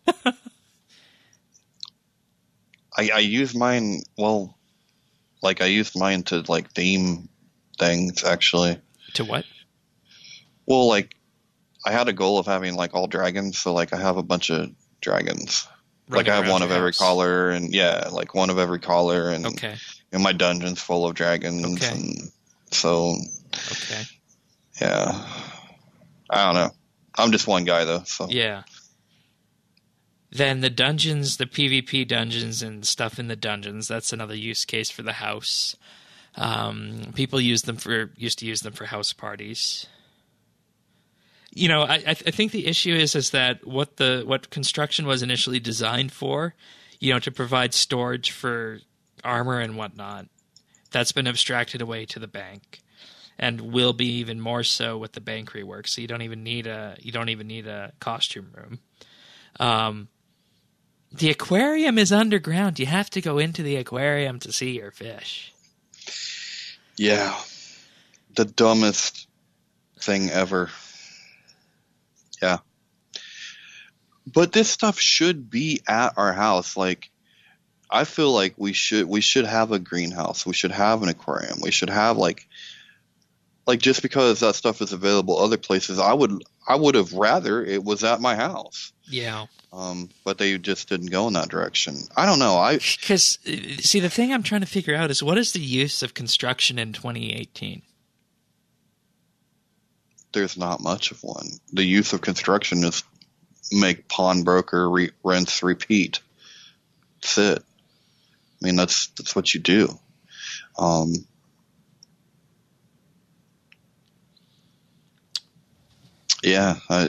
I, I use mine, well, like I used mine to like theme things actually. To what? Well, like I had a goal of having like all dragons, so like I have a bunch of dragons. Running like I have around one your of every house. color, and yeah, like one of every color, and Okay. and my dungeon's full of dragons, Okay. and so Okay. yeah, I don't know. I'm just one guy though, so Yeah. Then the dungeons, the PvP dungeons and stuff in the dungeons, that's another use case for the house. Um, people use them for used to use them for house parties. You know, I, I think the issue is is that what the what construction was initially designed for, you know, to provide storage for armor and whatnot, that's been abstracted away to the bank, and will be even more so with the bank rework. So you don't even need a you don't even need a costume room. Um, the aquarium is underground. You have to go into the aquarium to see your fish. yeah, the dumbest thing ever. Yeah. But this stuff should be at our house. Like, I feel like we should we should have a greenhouse. We should have an aquarium. We should have like like just because that stuff is available other places, I would I would have rather it was at my house. Yeah. Um, but they just didn't go in that direction. I don't know. I Because, see, the thing I'm trying to figure out is what is the use of construction in twenty eighteen? there's not much of one. The use of construction is make pawnbroker re- rinse repeat. That's it. I mean, that's that's what you do. Um, yeah. I,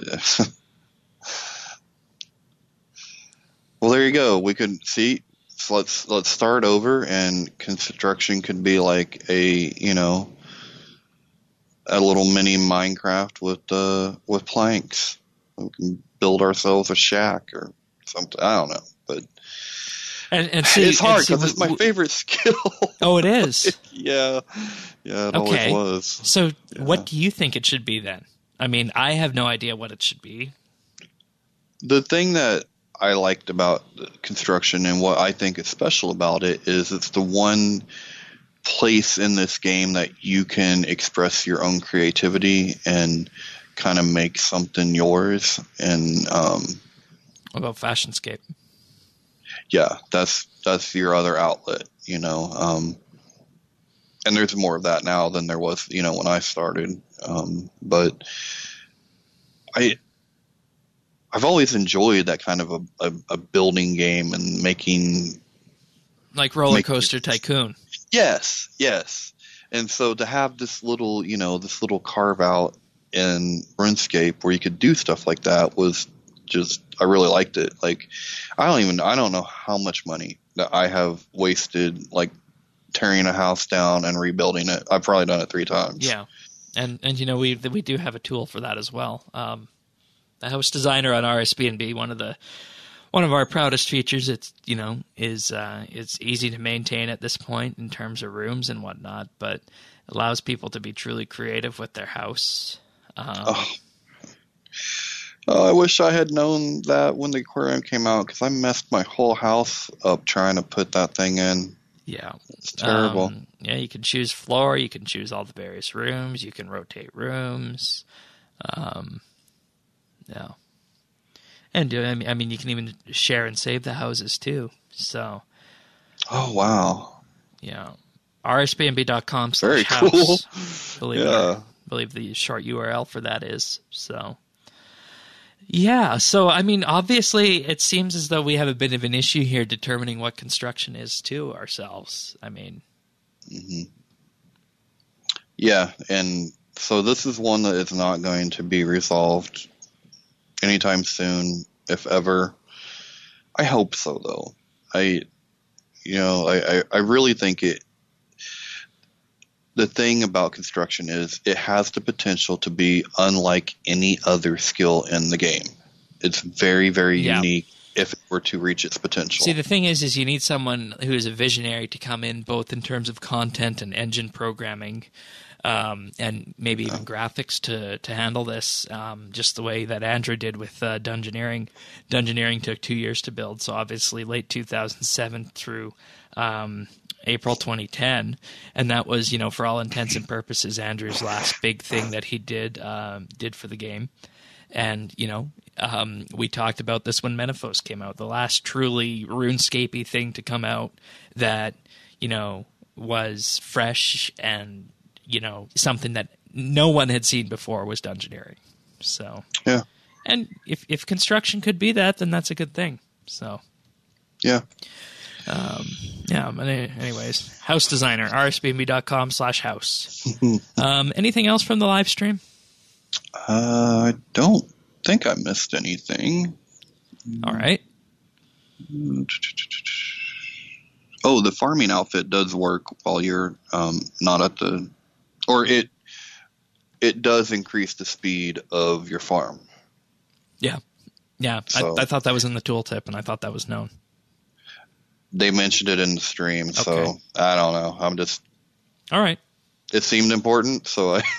well, there you go. We could see. So let's let's start over, and construction could be like a you know a little mini Minecraft with uh with planks. We can build ourselves a shack or something. I don't know, but And, and see, it's hard and see, because it's my w- favorite skill. Oh, it is. yeah, yeah, it Okay. always was. So, what do you think it should be then? I mean, I have no idea what it should be. The thing that I liked about the construction and what I think is special about it is it's the one place in this game that you can express your own creativity and kind of make something yours. And um, What about Fashionscape? yeah, that's that's your other outlet, you know. Um, and there's more of that now than there was, you know, when I started. Um, but I. I've always enjoyed that kind of a, a, a building game and making Like Roller make Coaster it- Tycoon. Yes, yes. And so to have this little, you know, this little carve out in RuneScape where you could do stuff like that was just, I really liked it. Like, I don't even, I don't know how much money that I have wasted, like tearing a house down and rebuilding it. I've probably done it three times. Yeah. And, and you know, we we do have a tool for that as well. Um, the house designer on R S B N B, one of the one of our proudest features, it's you know is uh, it's easy to maintain at this point in terms of rooms and whatnot, but allows people to be truly creative with their house. Um, Oh. Oh, I wish I had known that when the aquarium came out, because I messed my whole house up trying to put that thing in. Yeah. It's terrible. Um, yeah, you can choose floor, you can choose all the various rooms, you can rotate rooms. Um, yeah. And uh, I mean, I mean, you can even share and save the houses too. So, Oh, wow. yeah. R S B N B dot com Very slash house. cool. Believe, Yeah. the, believe the short U R L for that is. So, yeah. So, I mean, obviously, it seems as though we have a bit of an issue here determining what construction is to ourselves. I mean, hmm Yeah, and so this is one that is not going to be resolved anytime soon, if ever. I hope so, though. I, you know, I, I, I really think it. The thing about construction is it has the potential to be unlike any other skill in the game. It's very, very Yeah. unique if it were to reach its potential. see, the thing is, is you need someone who is a visionary to come in both in terms of content and engine programming, um, and maybe even graphics to to handle this, um, just the way that Andrew did with uh, Dungeoneering. Dungeoneering took two years to build, so obviously late two thousand seven through um, April twenty ten, and that was, you know, for all intents and purposes, Andrew's last big thing that he did um, did for the game. And, you know, um, we talked about this when Menaphos came out, the last truly RuneScape-y thing to come out that, you know, was fresh and, you know, something that no one had seen before was Dungeoneering. So, Yeah. and if if construction could be that, then that's a good thing. So, Yeah. um, yeah. But anyways, house designer, R S B N B dot com slash house. Um, anything else from the live stream? Uh, I don't think I missed anything. All right. Oh, the farming outfit does work while you're um, not at the, or it it does increase the speed of your farm. Yeah. Yeah. So- I, I thought that was in the tooltip, and I thought that was known. They mentioned it in the stream, so Okay. I don't know. I'm just, All right. it seemed important, so I.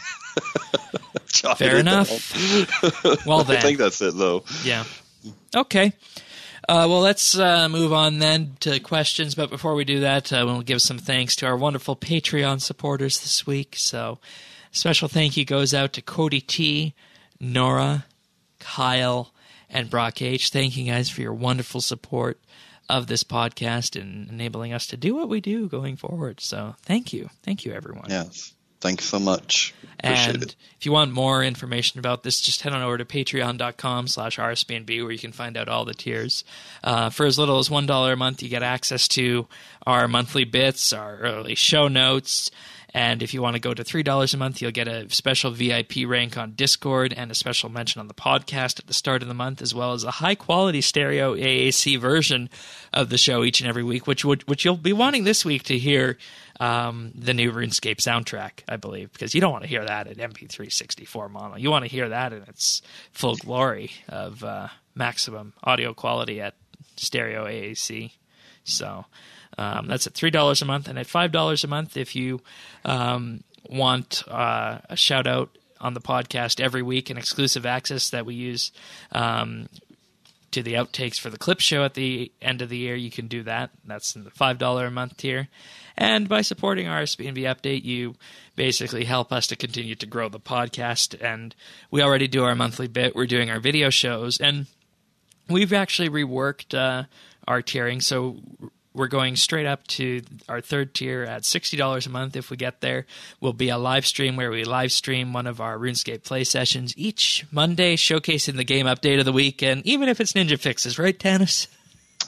jotted Fair it enough. down. Well, I then. think that's it, though. Yeah. Okay. Uh, well, let's uh, move on then to questions. But before we do that, uh, we'll give some thanks to our wonderful Patreon supporters this week. So, special thank you goes out to Cody T, Nora, Kyle, and Brock H. Thank you guys for your wonderful support of this podcast and enabling us to do what we do going forward. So, thank you. Thank you, everyone. Yes. Thanks so much. Appreciate And it. if you want more information about this, just head on over to patreon.com slash RSBNB where you can find out all the tiers. Uh, for as little as one dollar a month, you get access to our monthly bits, our early show notes. And if you want to go to three dollars a month, you'll get a special V I P rank on Discord and a special mention on the podcast at the start of the month, as well as a high-quality stereo A A C version of the show each and every week, which would, which you'll be wanting this week to hear um, the new RuneScape soundtrack, I believe, because you don't want to hear that in M P three sixty-four mono. You want to hear that in its full glory of uh, maximum audio quality at stereo A A C. So um, that's at three dollars a month, and at five dollars a month if you um, want uh, a shout-out on the podcast every week and exclusive access that we use um, to the outtakes for the clip show at the end of the year, you can do that. That's in the five dollars a month tier. And by supporting R S B N B Update, you basically help us to continue to grow the podcast. And we already do our monthly bit. We're doing our video shows. And we've actually reworked uh, our tiering. So we're going straight up to our third tier at sixty dollars a month. If we get there, will be a live stream where we live stream one of our RuneScape play sessions each Monday, showcasing the game update of the week. And even if it's Ninja Fixes, right, Tanis?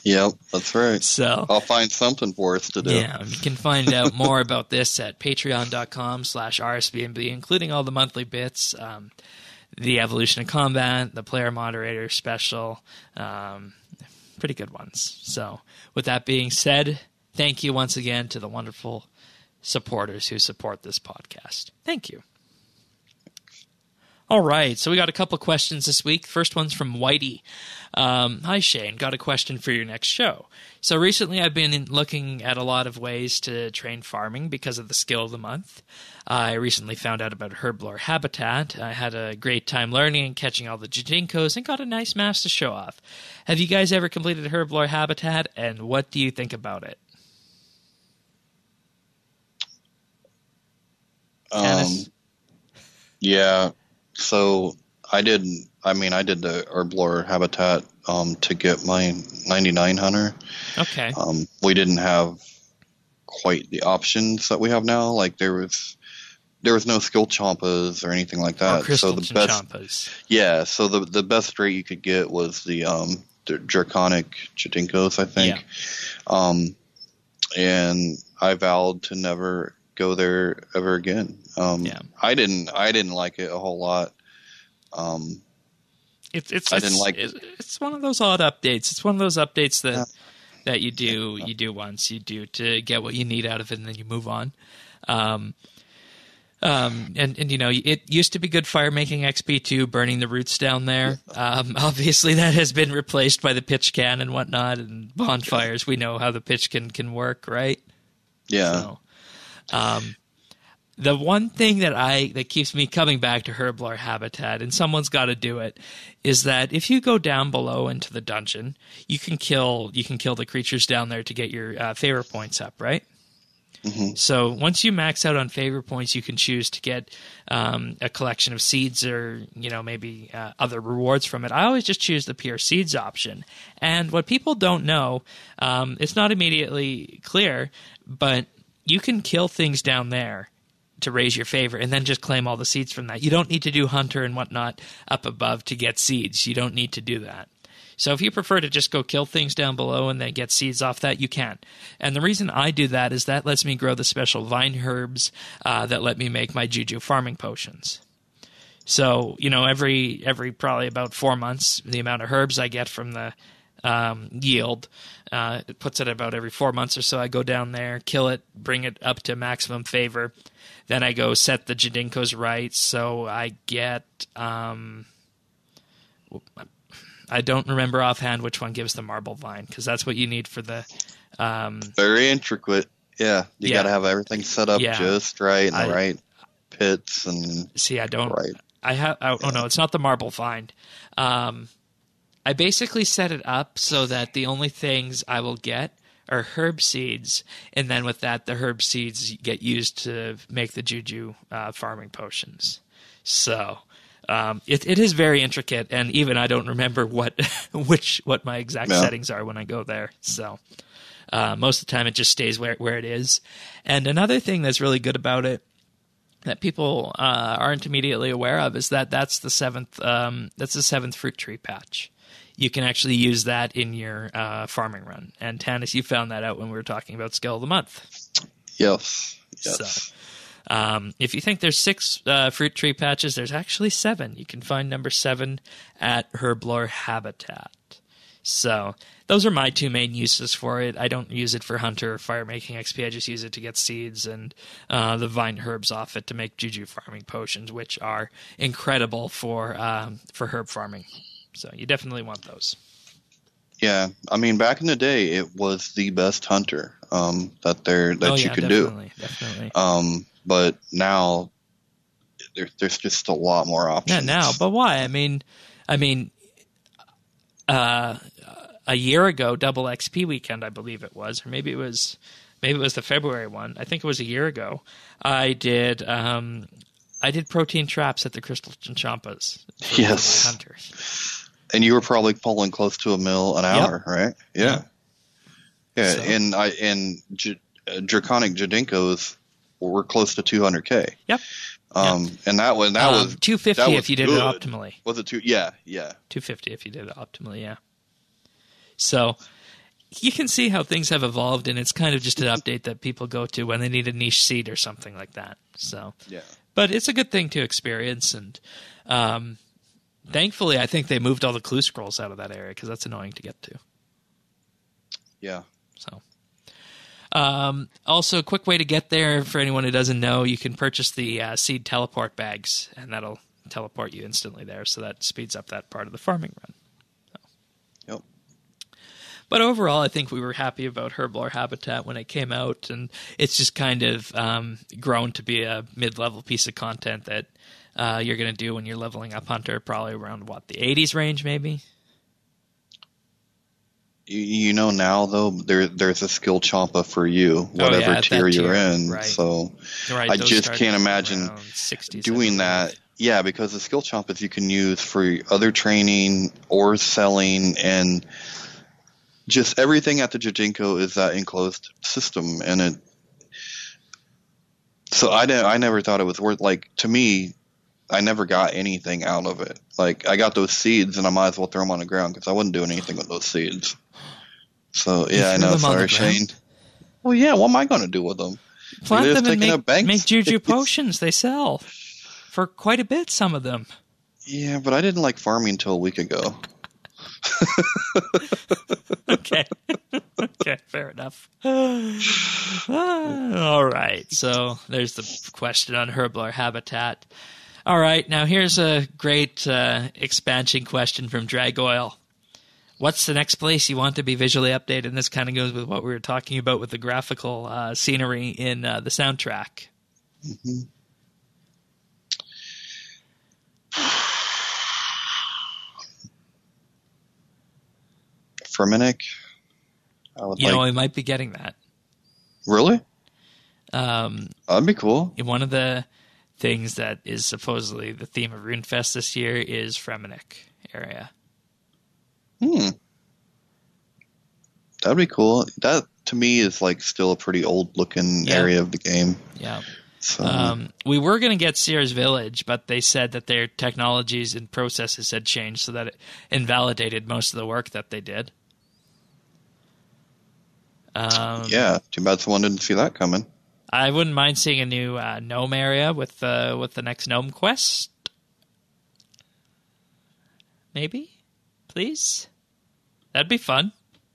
Yep, that's right. So I'll find something for us to do. yeah, you can find out more about this at patreon.com slash rsbnb, including all the monthly bits, um, the Evolution of Combat, the Player Moderator Special, um, pretty good ones. So with that being said, thank you once again to the wonderful supporters who support this podcast. Thank you. All right, so we got a couple questions this week. First one's from Whitey. Um, Hi, Shane. Got a question for your next show. So recently I've been looking at a lot of ways to train farming because of the skill of the month. I recently found out about Herblore Habitat. I had a great time learning and catching all the Jidinkos and got a nice mass to show off. Have you guys ever completed Herblore Habitat, and what do you think about it? Um, yeah. So I did, I mean, I did the Herblore Habitat um, to get my ninety-nine hunter. Okay. Um, we didn't have quite the options that we have now. Like there was, there was no skill champas or anything like that. Or crystal so the best, champas. yeah. So the the best rate you could get was the um, the Draconic Jidinkos, I think. Yeah. Um, and I vowed to never go there ever again. Um, yeah. I didn't, I didn't like it a whole lot. Um, it's, it's, I didn't it's, like it's, it's one of those odd updates. It's one of those updates that, yeah. that you do, you do once, you do to get what you need out of it, and then you move on. Um, um, and, and, you know, it used to be good fire making X P too, burning the roots down there. Um, obviously that has been replaced by the pitch can and whatnot, and bonfires. We know how the pitch can, can work, right? Yeah. So, Um, the one thing that I that keeps me coming back to Herblore Habitat, and someone's got to do it, is that if you go down below into the dungeon, you can kill you can kill the creatures down there to get your uh, favor points up, right? Mm-hmm. So once you max out on favor points, you can choose to get um, a collection of seeds or you know maybe uh, other rewards from it. I always just choose the pure seeds option, and what people don't know, um, it's not immediately clear, but you can kill things down there to raise your favor and then just claim all the seeds from that. You don't need to do hunter and whatnot up above to get seeds. You don't need to do that. So if you prefer to just go kill things down below and then get seeds off that, you can. And the reason I do that is that lets me grow the special vine herbs uh, that let me make my Juju farming potions. So, you know, every every probably about four months, the amount of herbs I get from the um, yield, uh, it puts it about every four months or so. I go down there, kill it, bring it up to maximum favor. Then I go set the Jidinkos right, so I get... Um, I don't remember offhand which one gives the marble vine, because that's what you need for the... Um, Very intricate. Yeah, you yeah. got to have everything set up yeah. just right, and I, the right pits and... See, I don't... Right. I have. Oh, yeah. no, it's not the marble vine. Um, I basically set it up so that the only things I will get are herb seeds, and then with that, the herb seeds get used to make the Juju uh, farming potions. So um, it it is very intricate, and even I don't remember what which what my exact yeah. settings are when I go there. So uh, most of the time, it just stays where where it is. And another thing that's really good about it that people uh, aren't immediately aware of is that that's the seventh um, that's the seventh fruit tree patch. You can actually use that in your uh, farming run. And Tanis, you found that out when we were talking about Skill of the Month. Yes. Yes. So, um, if you think there's six uh, fruit tree patches, there's actually seven. You can find number seven at Herblore Habitat. So those are my two main uses for it. I don't use it for hunter or fire making X P. I just use it to get seeds and uh, the vine herbs off it to make Juju farming potions, which are incredible for um, for herb farming. So you definitely want those. Yeah, I mean, back in the day, it was the best hunter um, that there that oh, you yeah, could definitely, do. Definitely. Um, but now there, there's just a lot more options. Yeah, now, but why? I mean, I mean, uh, a year ago, Double X P weekend, I believe it was, or maybe it was, maybe it was the February one. I think it was a year ago. I did, um, I did protein traps at the Crystal Champas. Yes. Hunters. And you were probably pulling close to a mil an hour, yep. right? Yeah. Yeah, So. and I and J- uh, Draconic Jidinkos were close to two hundred K. Yep. Um, yep. and that was that um, was two fifty that was if you did good. it optimally. Was it two? Yeah, yeah. two fifty if you did it optimally, yeah. So, you can see how things have evolved, and it's kind of just an update that people go to when they need a niche seat or something like that. So, yeah. But it's a good thing to experience, and um, thankfully, I think they moved all the clue scrolls out of that area because that's annoying to get to. Yeah. So, um, also, a quick way to get there for anyone who doesn't know, you can purchase the uh, seed teleport bags, and that'll teleport you instantly there. So that speeds up that part of the farming run. So. Yep. But overall, I think we were happy about Herblore Habitat when it came out, and it's just kind of um, grown to be a mid-level piece of content that uh, you're going to do when you're leveling up Hunter, probably around, what, the eighties range, maybe? You, you know now, though, there there's a skill champa for you, whatever oh, yeah, tier you're tier, in. right. So right, I just can't imagine sixties, doing that. Yeah, because the skill champas you can use for other training or selling, and just everything at the Jojinko is that enclosed system, and it. So I didn't, I never thought it was worth. Like, to me, I never got anything out of it. Like, I got those seeds, and I might as well throw them on the ground because I wasn't doing anything with those seeds. So yeah, I know. Sorry, Shane. Well, yeah. What am I going to do with them? Plant them and make, make juju potions. They sell for quite a bit. Some of them. Yeah, but I didn't like farming until a week ago. Okay. Okay, fair enough. Ah, all right. So there's the question on Herblore Habitat. All right. Now here's a great uh, expansion question from Dragoil. What's the next place you want to be visually updated? And this kind of goes with what we were talking about with the graphical uh, scenery in uh, the soundtrack. Mm-hmm. Firmenich? I would you like... know, we might be getting that. Really? Um, That'd be cool. One of the things that is supposedly the theme of RuneFest this year is Firmenich area. Hmm. That'd be cool. That, to me, is like still a pretty old-looking yeah. area of the game. Yeah. So. Um, we were going to get Sears Village, but they said that their technologies and processes had changed so that it invalidated most of the work that they did. Um, yeah, too bad someone didn't see that coming. I wouldn't mind seeing a new uh, gnome area with uh, with the next gnome quest. Maybe? Please? That'd be fun.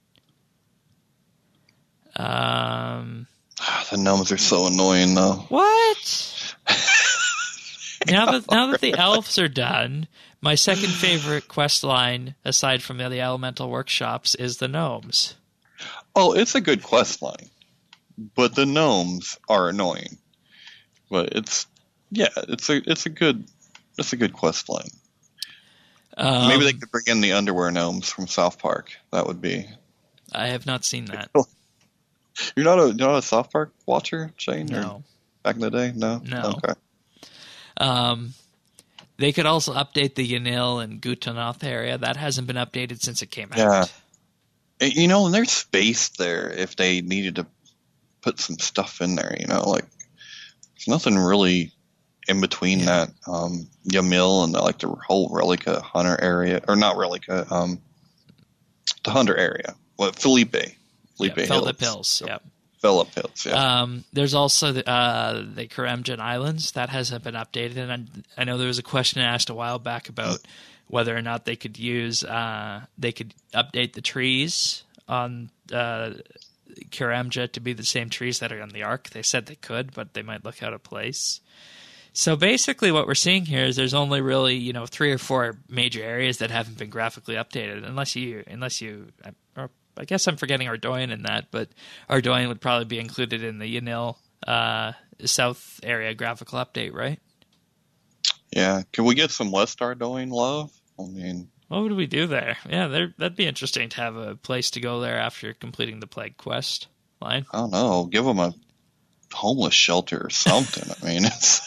Um, the gnomes are so annoying, though. What? now that now that the elves are done, my second favorite quest line, aside from the, the elemental workshops, is the gnomes. Oh, it's a good quest line, but the gnomes are annoying. But it's yeah, it's a it's a good it's a good quest line. Um, Maybe they could bring in the underwear gnomes from South Park. That would be. I have not seen that. You're not a you're not a South Park watcher, Shane? No. Or back in the day, no. No. Okay. Um, they could also update the Yanil and Gutanoth area. That hasn't been updated since it came yeah. out. You know, and there's space there if they needed to put some stuff in there. You know, like there's nothing really in between yeah. that um, Yamil and the, like the whole Relica Hunter area, or not Relica, um, the Hunter area. What Felipe? Felipe yeah, Hills. Philip Hills. Yeah. Philip Hills. Yeah. Um, there's also the, uh, the Karamjan Islands that hasn't been updated, and I, I know there was a question asked a while back about whether or not they could use uh, they could update the trees on uh, Karamja to be the same trees that are on the Ark. They said they could, but they might look out of place. So basically what we're seeing here is there's only really, you know, three or four major areas that haven't been graphically updated, unless you, unless you, or I guess I'm forgetting Ardoin in that, but Ardoin would probably be included in the Yanil uh, South area graphical update, right? Yeah. Can we get some West Ardoin love? I mean, what would we do there? Yeah, there, that'd be interesting to have a place to go there after completing the Plague Quest line. I don't know. Give them a homeless shelter or something. I mean, it's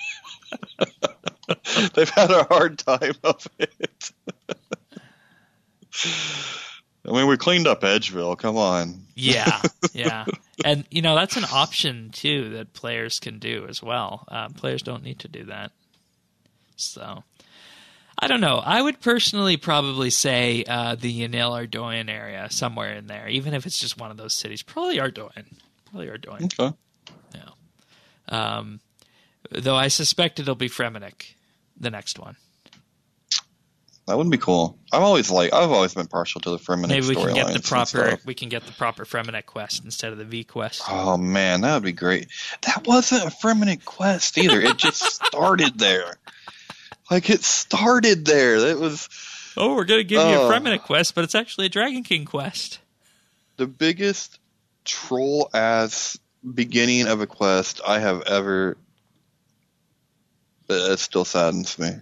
they've had a hard time of it. I mean, we cleaned up Edgeville. Come on. Yeah, yeah. And, you know, that's an option, too, that players can do as well. Um, players don't need to do that. So, I don't know. I would personally probably say uh, the Yanil Ardoin area, somewhere in there, even if it's just one of those cities. Probably Ardoin. Probably Ardoin. Okay. Yeah. Um, though I suspect it'll be Fremennik, the next one. That would be cool. I've always like I've always been partial to the Fremennik Maybe we can get the storylines and proper stuff. we can get the proper Fremennik quest instead of the V quest. Oh man, that would be great. That wasn't a Fremennik quest either. It just started there. Like it started there. That was Oh, we're gonna give you a uh, Fremennik quest, but it's actually a Dragon King quest. the biggest troll ass beginning of a quest I have ever. It still saddens me.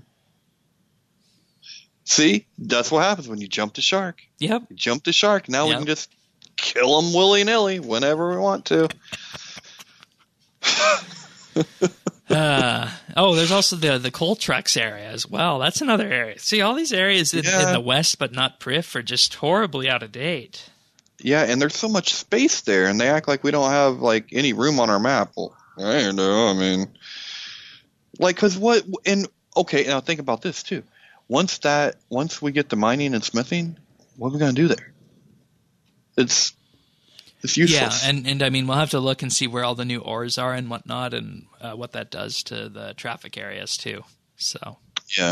See, that's what happens when you jump to shark. Yep. You jump to shark. Now we Yep. can just kill them willy nilly whenever we want to. Uh, oh, there's also the the Coltrex area as well. That's another area. See, all these areas in, Yeah. in the West, but not Prif, are just horribly out of date. Yeah, and there's so much space there, and they act like we don't have like any room on our map. Well, I don't know. I mean, like, cause what? And okay, now think about this too. Once that, once we get the mining and smithing, what are we gonna do there? It's it's useless. Yeah, and, and I mean, we'll have to look and see where all the new ores are and whatnot, and uh, what that does to the traffic areas too. So, yeah.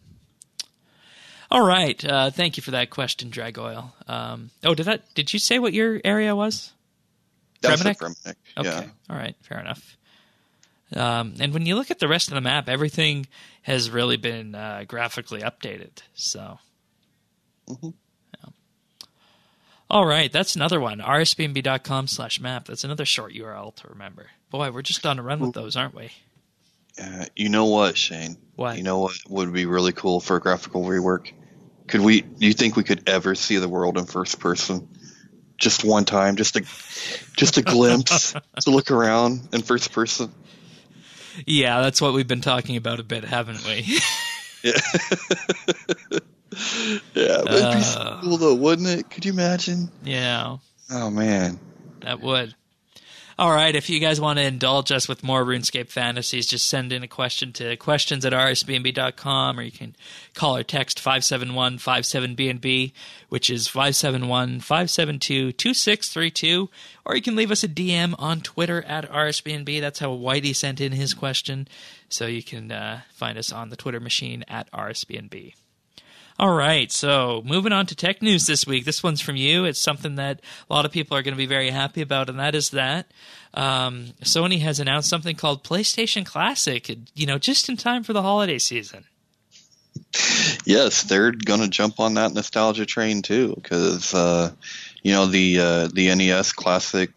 all right. Uh, thank you for that question, Dragoil. Um, oh, did that? Did you say what your area was? That's Fremennik? Fremennik. Okay. Yeah. All right. Fair enough. Um, and when you look at the rest of the map, everything has really been uh, graphically updated. So, Mhm. yeah. All right. That's another one. r s b n b dot com slash map. That's another short U R L to remember. Boy, we're just on a run with those, aren't we? Uh, you know what, Shane? What? You know what would be really cool for a graphical rework? Could we? Do you think we could ever see the world in first person? Just one time, just a, just a glimpse to look around in first person. Yeah, that's what we've been talking about a bit, haven't we? Yeah, yeah, but it'd be so Uh. cool though, wouldn't it? Could you imagine? Yeah, Oh man, that would. All right, if you guys want to indulge us with more RuneScape fantasies, just send in a question to questions at r s b n b dot com, or you can call or text five seven one five seven B N B, which is five seven one five seven two two six three two, or you can leave us a D M on Twitter at R S B N B. That's how Whitey sent in his question, so you can uh, find us on the Twitter machine at R S B N B. All right, so moving on to tech news this week. This one's from you. It's something that a lot of people are going to be very happy about, and that is that um, Sony has announced something called PlayStation Classic, you know, just in time for the holiday season. yes, they're gonna jump on that nostalgia train too, because uh, you know the uh, the N E S Classic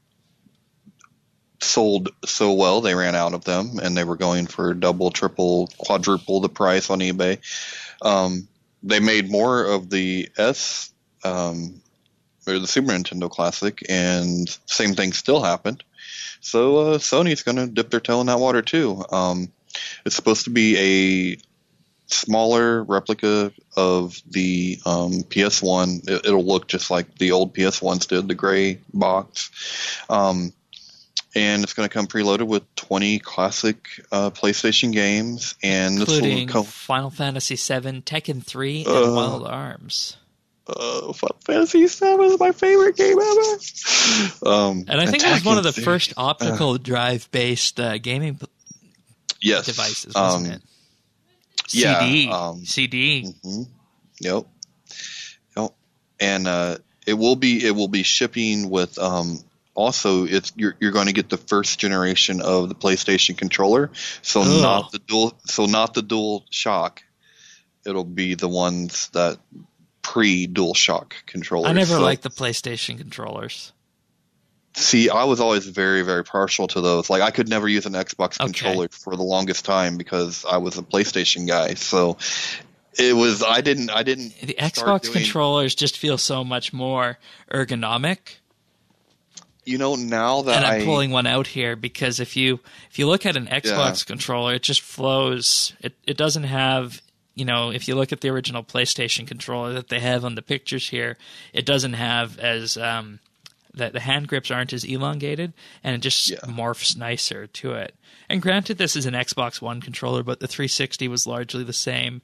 sold so well they ran out of them, and they were going for double, triple, quadruple the price on eBay. Um, they made more of the S um, or the Super Nintendo Classic, and same thing still happened. So uh, Sony's going to dip their toe in that water too. Um, it's supposed to be a smaller replica of the um, P S one. It, it'll look just like the old P S ones did, the gray box. Um, and it's going to come preloaded with twenty classic uh, PlayStation games, and Including this will come. Final Fantasy seven, Tekken three, and Uh, Wild Arms. Uh, Final Fantasy seven is my favorite game ever. Um, And I think it was one of the Tekken first three. optical drive-based uh, gaming p- yes devices, wasn't um, it? yeah, C D. um, C D. hmm Yep. Yep. And uh, it will be it will be shipping with um, also it's you're you're going to get the first generation of the PlayStation controller. So Ugh. not the dual so not the Dual Shock. It'll be the ones that pre Dual Shock controllers. I never So- liked the PlayStation controllers. See, I was always very, very partial to those. Like, I could never use an Xbox Okay. controller for the longest time because I was a PlayStation guy. So it was. I didn't. I didn't. The start Xbox doing- controllers just feel so much more ergonomic. You know, now that And I'm I pulling one out here because if you if you look at an Xbox controller, it just flows. It it doesn't have, you know, if you look at the original PlayStation controller that they have on the pictures here, it doesn't have as um that the hand grips aren't as elongated, and it just Yeah. morphs nicer to it. And granted, this is an Xbox One controller, but the three sixty was largely the same.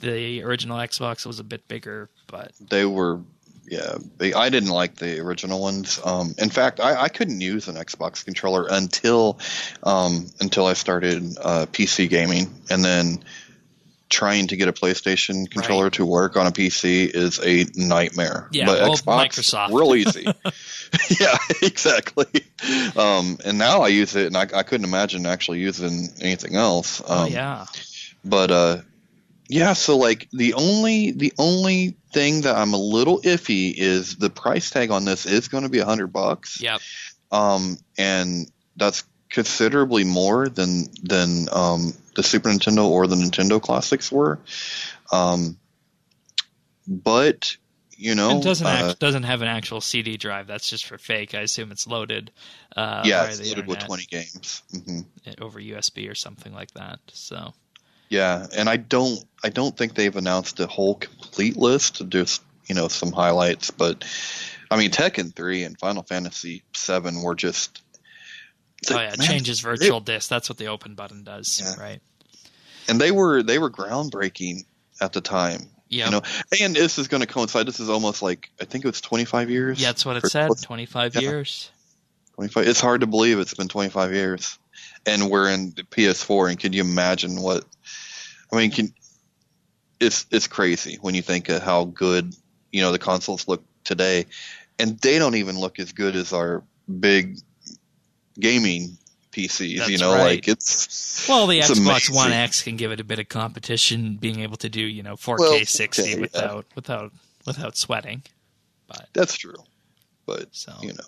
the original Xbox was a bit bigger, but They were, yeah, big. I didn't like the original ones. Um, in fact, I, I couldn't use an Xbox controller until um, until I started uh, P C gaming, and then trying to get a PlayStation controller Right. to work on a P C is a nightmare. Yeah, but well, Xbox, Microsoft. real easy. Yeah, exactly. Um, and now I use it, and I, I couldn't imagine actually using anything else. Um, oh yeah, But uh, yeah, so like the only the only thing that I'm a little iffy is the price tag on this is going to be a hundred bucks. yep. Um, and that's considerably more than than um, the Super Nintendo or the Nintendo Classics were. Um, but you know, It doesn't uh, act, doesn't have an actual C D drive. That's just for fake. I assume it's loaded. Uh, yeah, via it's the loaded with internet, twenty games. hmm over U S B or something like that. So Yeah, and I don't I don't think they've announced a whole complete list. Just you know some highlights, but I mean Tekken three and Final Fantasy seven were just. oh yeah, it man, changes they- virtual disk. That's what the open button does, Yeah. right? and they were they were groundbreaking at the time. Yeah, You know, and this is going to coincide. This is almost like I think it was twenty-five years. yeah, that's what it For- said. Twenty-five Yeah. years. twenty-five. It's hard to believe it's been twenty-five years, and we're in the P S four. And can you imagine what? I mean, can it's it's crazy when you think of how good you know the consoles look today, and they don't even look as good as our big gaming P Cs. That's you know, right. like it's Well, the it's Xbox amazing. One X can give it a bit of competition, being able to do you know four K Well, sixty okay, yeah. without without without sweating. But That's true, but so you know.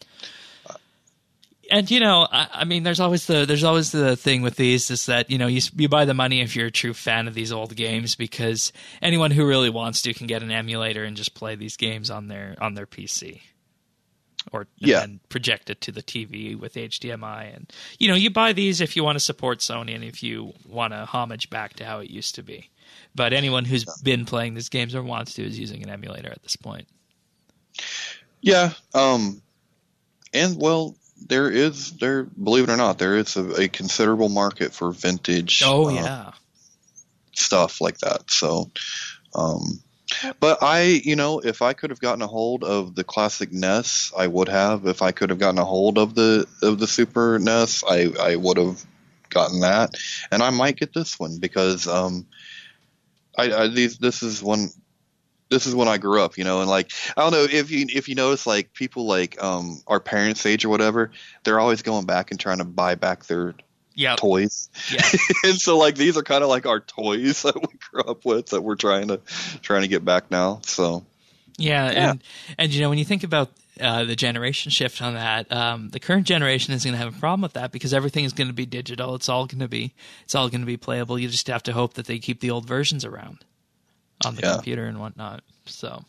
and you know, I, I mean, there's always the there's always the thing with these is that you know you you buy the money if you're a true fan of these old games, because anyone who really wants to can get an emulator and just play these games on their on their P C, or Yeah. and project it to the T V with H D M I. And you know, you buy these if you want to support Sony and if you want to homage back to how it used to be. But anyone who's been playing these games or wants to is using an emulator at this point. Yeah, um, and well, there is there. Believe it or not, there is a, a considerable market for vintage. Oh uh, yeah. stuff like that. So, um, but I, you know, if I could have gotten a hold of the classic N E S, I would have. If I could have gotten a hold of the of the Super N E S, I I would have gotten that, and I might get this one because um, I, I these this is one. This is when I grew up, you know, and like I don't know if you if you notice, like people like um our parents' age or whatever, they're always going back and trying to buy back their Yeah. toys, Yeah. and so like these are kind of like our toys that we grew up with that we're trying to trying to get back now. So Yeah, Yeah. and and you know when you think about uh, the generation shift on that, um, the current generation is going to have a problem with that because everything is going to be digital. It's all going to be it's all going to be playable. You just have to hope that they keep the old versions around on the Yeah. computer and whatnot. So,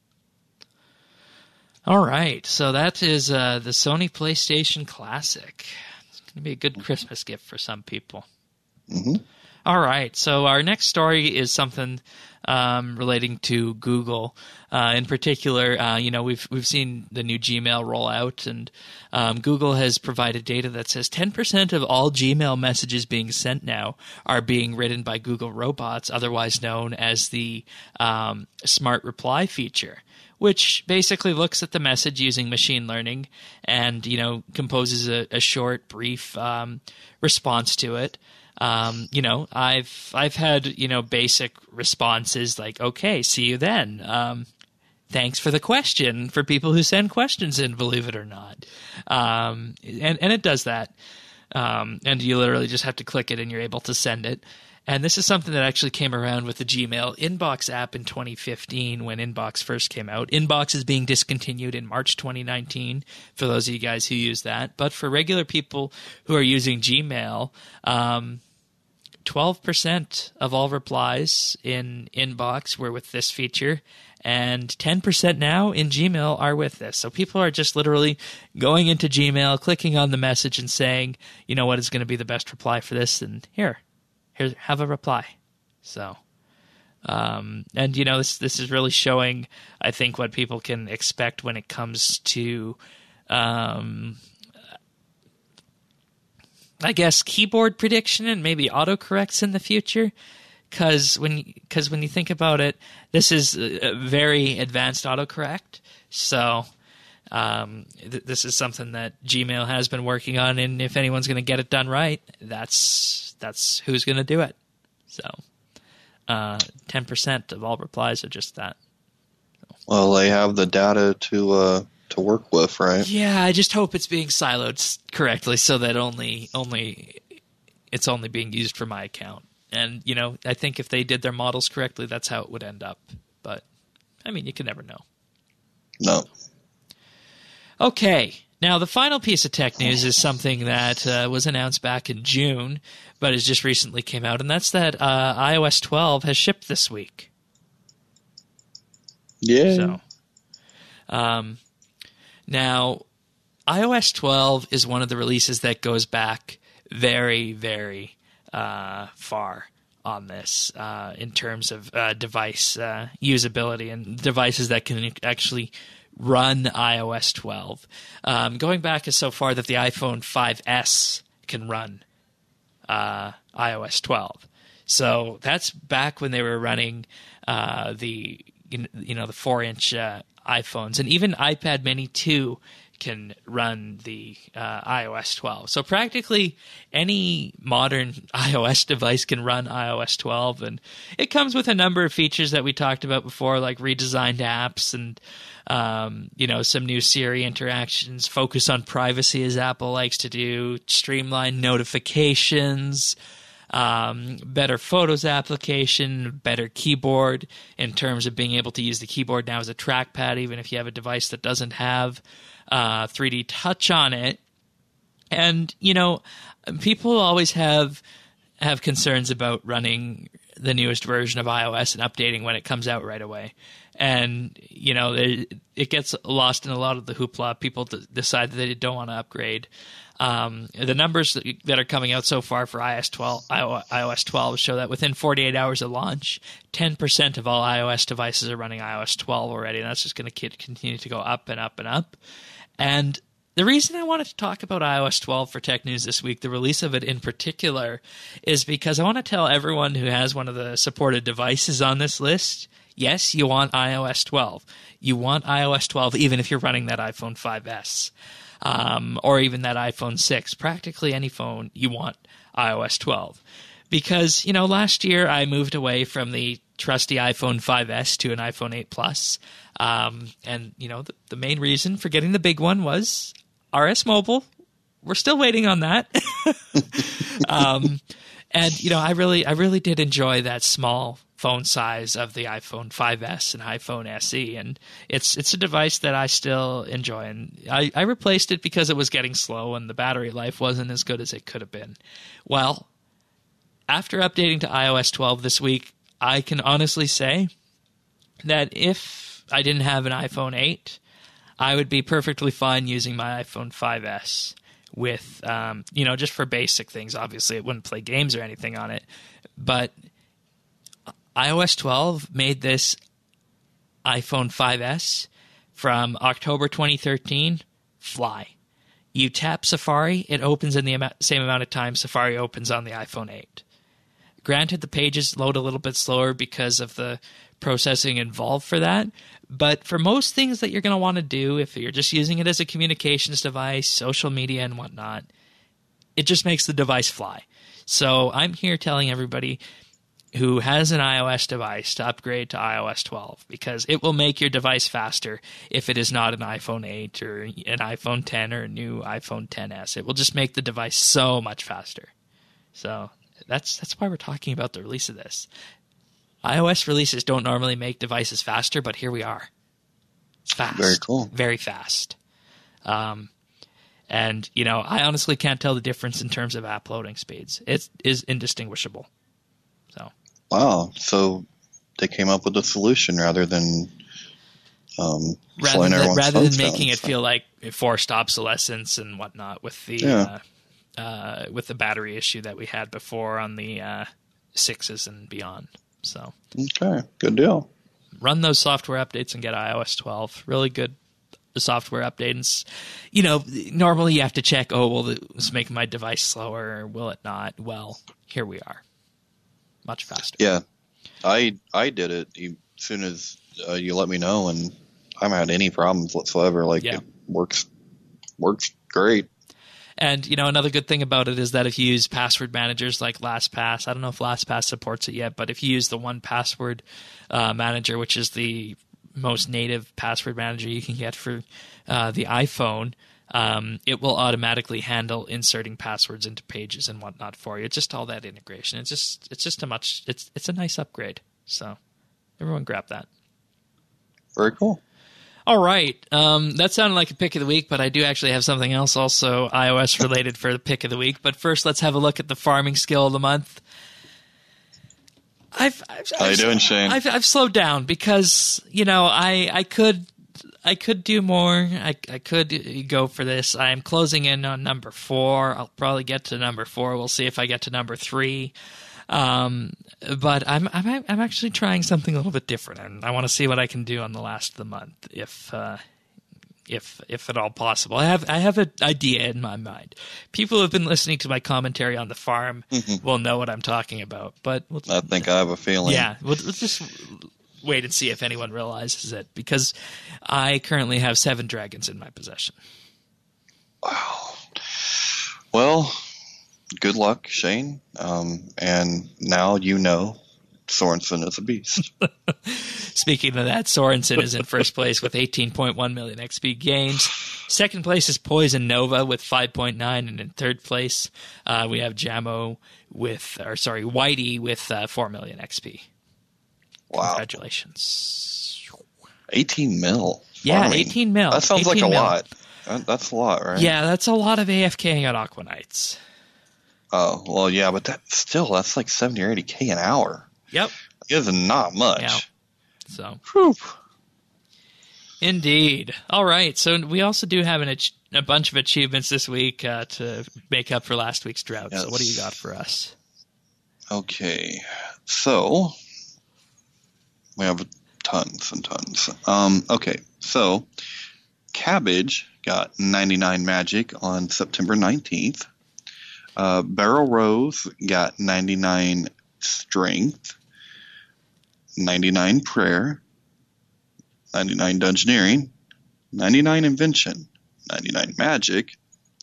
all right, so that is uh, the Sony PlayStation Classic. It's going to be a good Christmas gift for some people. hmm All right, so our next story is something um, relating to Google. Uh, in particular, uh, you know, we've we've seen the new Gmail roll out, and um, Google has provided data that says ten percent of all Gmail messages being sent now are being written by Google robots, otherwise known as the um, Smart Reply feature, which basically looks at the message using machine learning and, you know, composes a, a short, brief um, response to it. Um, you know, I've I've had, you know, basic responses like, okay, see you then. Um, thanks for the question for people who send questions in, believe it or not. Um, and, and it does that. Um, and you literally just have to click it and you're able to send it. And this is something that actually came around with the Gmail Inbox app in twenty fifteen when Inbox first came out. Inbox is being discontinued in March twenty nineteen for those of you guys who use that. But for regular people who are using Gmail, um, twelve percent of all replies in Inbox were with this feature, and ten percent now in Gmail are with this. So people are just literally going into Gmail, clicking on the message and saying, you know what is going to be the best reply for this, and here. Here, have a reply. So, um, and you know, this this is really showing, I think, what people can expect when it comes to, um, I guess, keyboard prediction and maybe autocorrects in the future. because when because when you think about it, this is a very advanced autocorrect. So um, th- this is something that Gmail has been working on, and if anyone's going to get it done right, that's that's who's going to do it. So uh, ten percent of all replies are just that. Well, they have the data to uh, to work with, right? Yeah, I just hope it's being siloed s- correctly so that only only it's only being used for my account. And, you know, I think if they did their models correctly, that's how it would end up. But, I mean, you can never know. No. Okay. Now, the final piece of tech news is something that uh, was announced back in June, but has just recently came out, and that's that uh, i O S twelve has shipped this week. Yeah. So, um, now, i O S twelve is one of the releases that goes back very, very uh, far on this uh, in terms of uh, device uh, usability and devices that can actually run i O S twelve. Um, going back is so far that the iPhone five S can run uh, i O S twelve. So that's back when they were running uh, the you know the four inch uh, iPhones, and even iPad Mini two can run the uh, i O S twelve. So practically any modern iOS device can run i O S twelve, and it comes with a number of features that we talked about before, like redesigned apps and um, you know some new Siri interactions, focus on privacy as Apple likes to do, streamlined notifications, um, better Photos application, better keyboard in terms of being able to use the keyboard now as a trackpad, even if you have a device that doesn't have Uh, three D touch on it. And, you know, people always have have concerns about running the newest version of iOS and updating when it comes out right away. And, you know, it, it gets lost in a lot of the hoopla. People d- decide that they don't want to upgrade. Um, the numbers that, that are coming out so far for iOS twelve, i O S twelve show that within forty-eight hours of launch, ten percent of all iOS devices are running i O S twelve already. And that's just going to continue to go up and up and up. And the reason I wanted to talk about i O S twelve for Tech News this week, the release of it in particular, is because I want to tell everyone who has one of the supported devices on this list, yes, you want i O S twelve. You want i O S twelve even if you're running that iPhone five S um, or even that iPhone six. Practically any phone, you want i O S twelve. Because, you know, last year I moved away from the trusty iPhone five S to an iPhone eight Plus. Um, and, you know, the, the main reason for getting the big one was R S Mobile. We're still waiting on that. um, and, you know, I really, I really did enjoy that small phone size of the iPhone five S and iPhone S E. And it's, it's a device that I still enjoy. And I, I replaced it because it was getting slow and the battery life wasn't as good as it could have been. Well, after updating to i O S twelve this week, I can honestly say that if I didn't have an iPhone eight, I would be perfectly fine using my iPhone five S with, um, you know, just for basic things. Obviously, it wouldn't play games or anything on it. But i O S twelve made this iPhone five S from October twenty thirteen fly. You tap Safari, it opens in the am- same amount of time Safari opens on the iPhone eight. Granted, the pages load a little bit slower because of the processing involved for that, but for most things that you're going to want to do, if you're just using it as a communications device, social media and whatnot, it just makes the device fly. So I'm here telling everybody who has an iOS device to upgrade to i O S twelve because it will make your device faster if it is not an iPhone eight or an iPhone ten or a new iPhone X S. It will just make the device so much faster. So that's that's why we're talking about the release of this. iOS releases don't normally make devices faster, but here we are. It's fast. Very cool. Very fast. Um, and, you know, I honestly can't tell the difference in terms of app loading speeds. It is indistinguishable. So. Wow. So they came up with a solution rather than um, rather than, rather than making down, it so. feel like forced obsolescence and whatnot with the Yeah. uh, uh, with the battery issue that we had before on the uh, sixes and beyond. So okay, good deal. Run those software updates and get i O S twelve. Really good software updates. You know, normally you have to check, oh, will this make my device slower or will it not? Well, here we are. much faster. Yeah, I I did it as soon as uh, you let me know, and I haven't had any problems whatsoever. Like Yeah. it works works great. And, you know, another good thing about it is that if you use password managers like LastPass, I don't know if LastPass supports it yet, but if you use the one password uh, manager, which is the most native password manager you can get for uh, the iPhone, um, it will automatically handle inserting passwords into pages and whatnot for you. It's just all that integration. It's just it's just a much it's it's a nice upgrade. So everyone grab that. Very cool. All right. Um, that sounded like a pick of the week, but I do actually have something else also iOS related for the pick of the week. But first, let's have a look at the farming skill of the month. I've, I've, How I've, you doing, Shane? I've, I've slowed down because, you know, I, I could I could do more. I, I could go for this. I am closing in on number four. I'll probably get to number four. We'll see if I get to number three. Um, but I'm, I'm I'm actually trying something a little bit different, and I want to see what I can do on the last of the month, if uh, if if at all possible. I have I have an idea in my mind. People who have been listening to my commentary on the farm Mm-hmm. will know what I'm talking about. But we'll, I think I have a feeling. yeah, we'll, we'll just wait and see if anyone realizes it, because I currently have seven dragons in my possession. Wow. Well, good luck, Shane. Um, and now you know Sorensen is a beast. Speaking of that, Sorensen is in first place with eighteen point one million X P gains. Second place is Poison Nova with five point nine, and in third place uh, we have Jamo with, or sorry, Whitey with uh, four million X P. Wow. Congratulations. eighteen mil. Yeah, Farming. eighteen mil. That sounds like a eighteen mil. lot. That- That's a lot, right? Yeah, that's a lot of AFKing at Aqua Knights. Oh, well, yeah, but that still, that's like seventy or eighty K an hour. Yep. It is not much. Yeah. So, Whew. indeed. All right. So we also do have an ach- a bunch of achievements this week uh, to make up for last week's drought. Yes. So what do you got for us? Okay. So, we have tons and tons. Um, okay. So, Cabbage got ninety-nine magic on September nineteenth. Uh, Barrel Rose got ninety-nine strength, ninety-nine prayer, ninety-nine dungeoneering, ninety-nine invention, ninety-nine magic,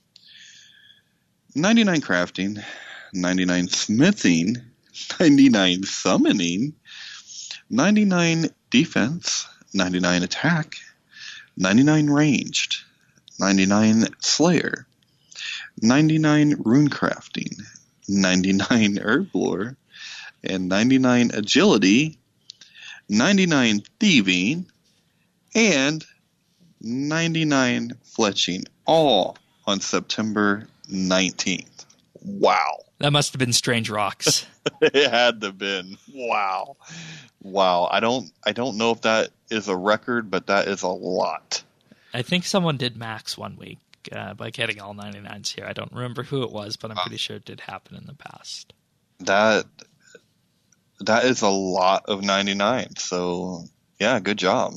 ninety-nine crafting, ninety-nine smithing, ninety-nine summoning, ninety-nine defense, ninety-nine attack, ninety-nine ranged, ninety-nine slayer, ninety-nine rune crafting, ninety-nine herb lore, and ninety-nine agility, ninety-nine thieving, and ninety-nine fletching, all on September nineteenth. Wow. That must have been Strange Rocks. It had to have been. Wow. Wow. I don't I don't know if that is a record, but that is a lot. I think someone did max one week uh, by getting all ninety-nines here. I don't remember who it was, but I'm pretty sure it did happen in the past. That that is a lot of ninety-nine. So, yeah, good job.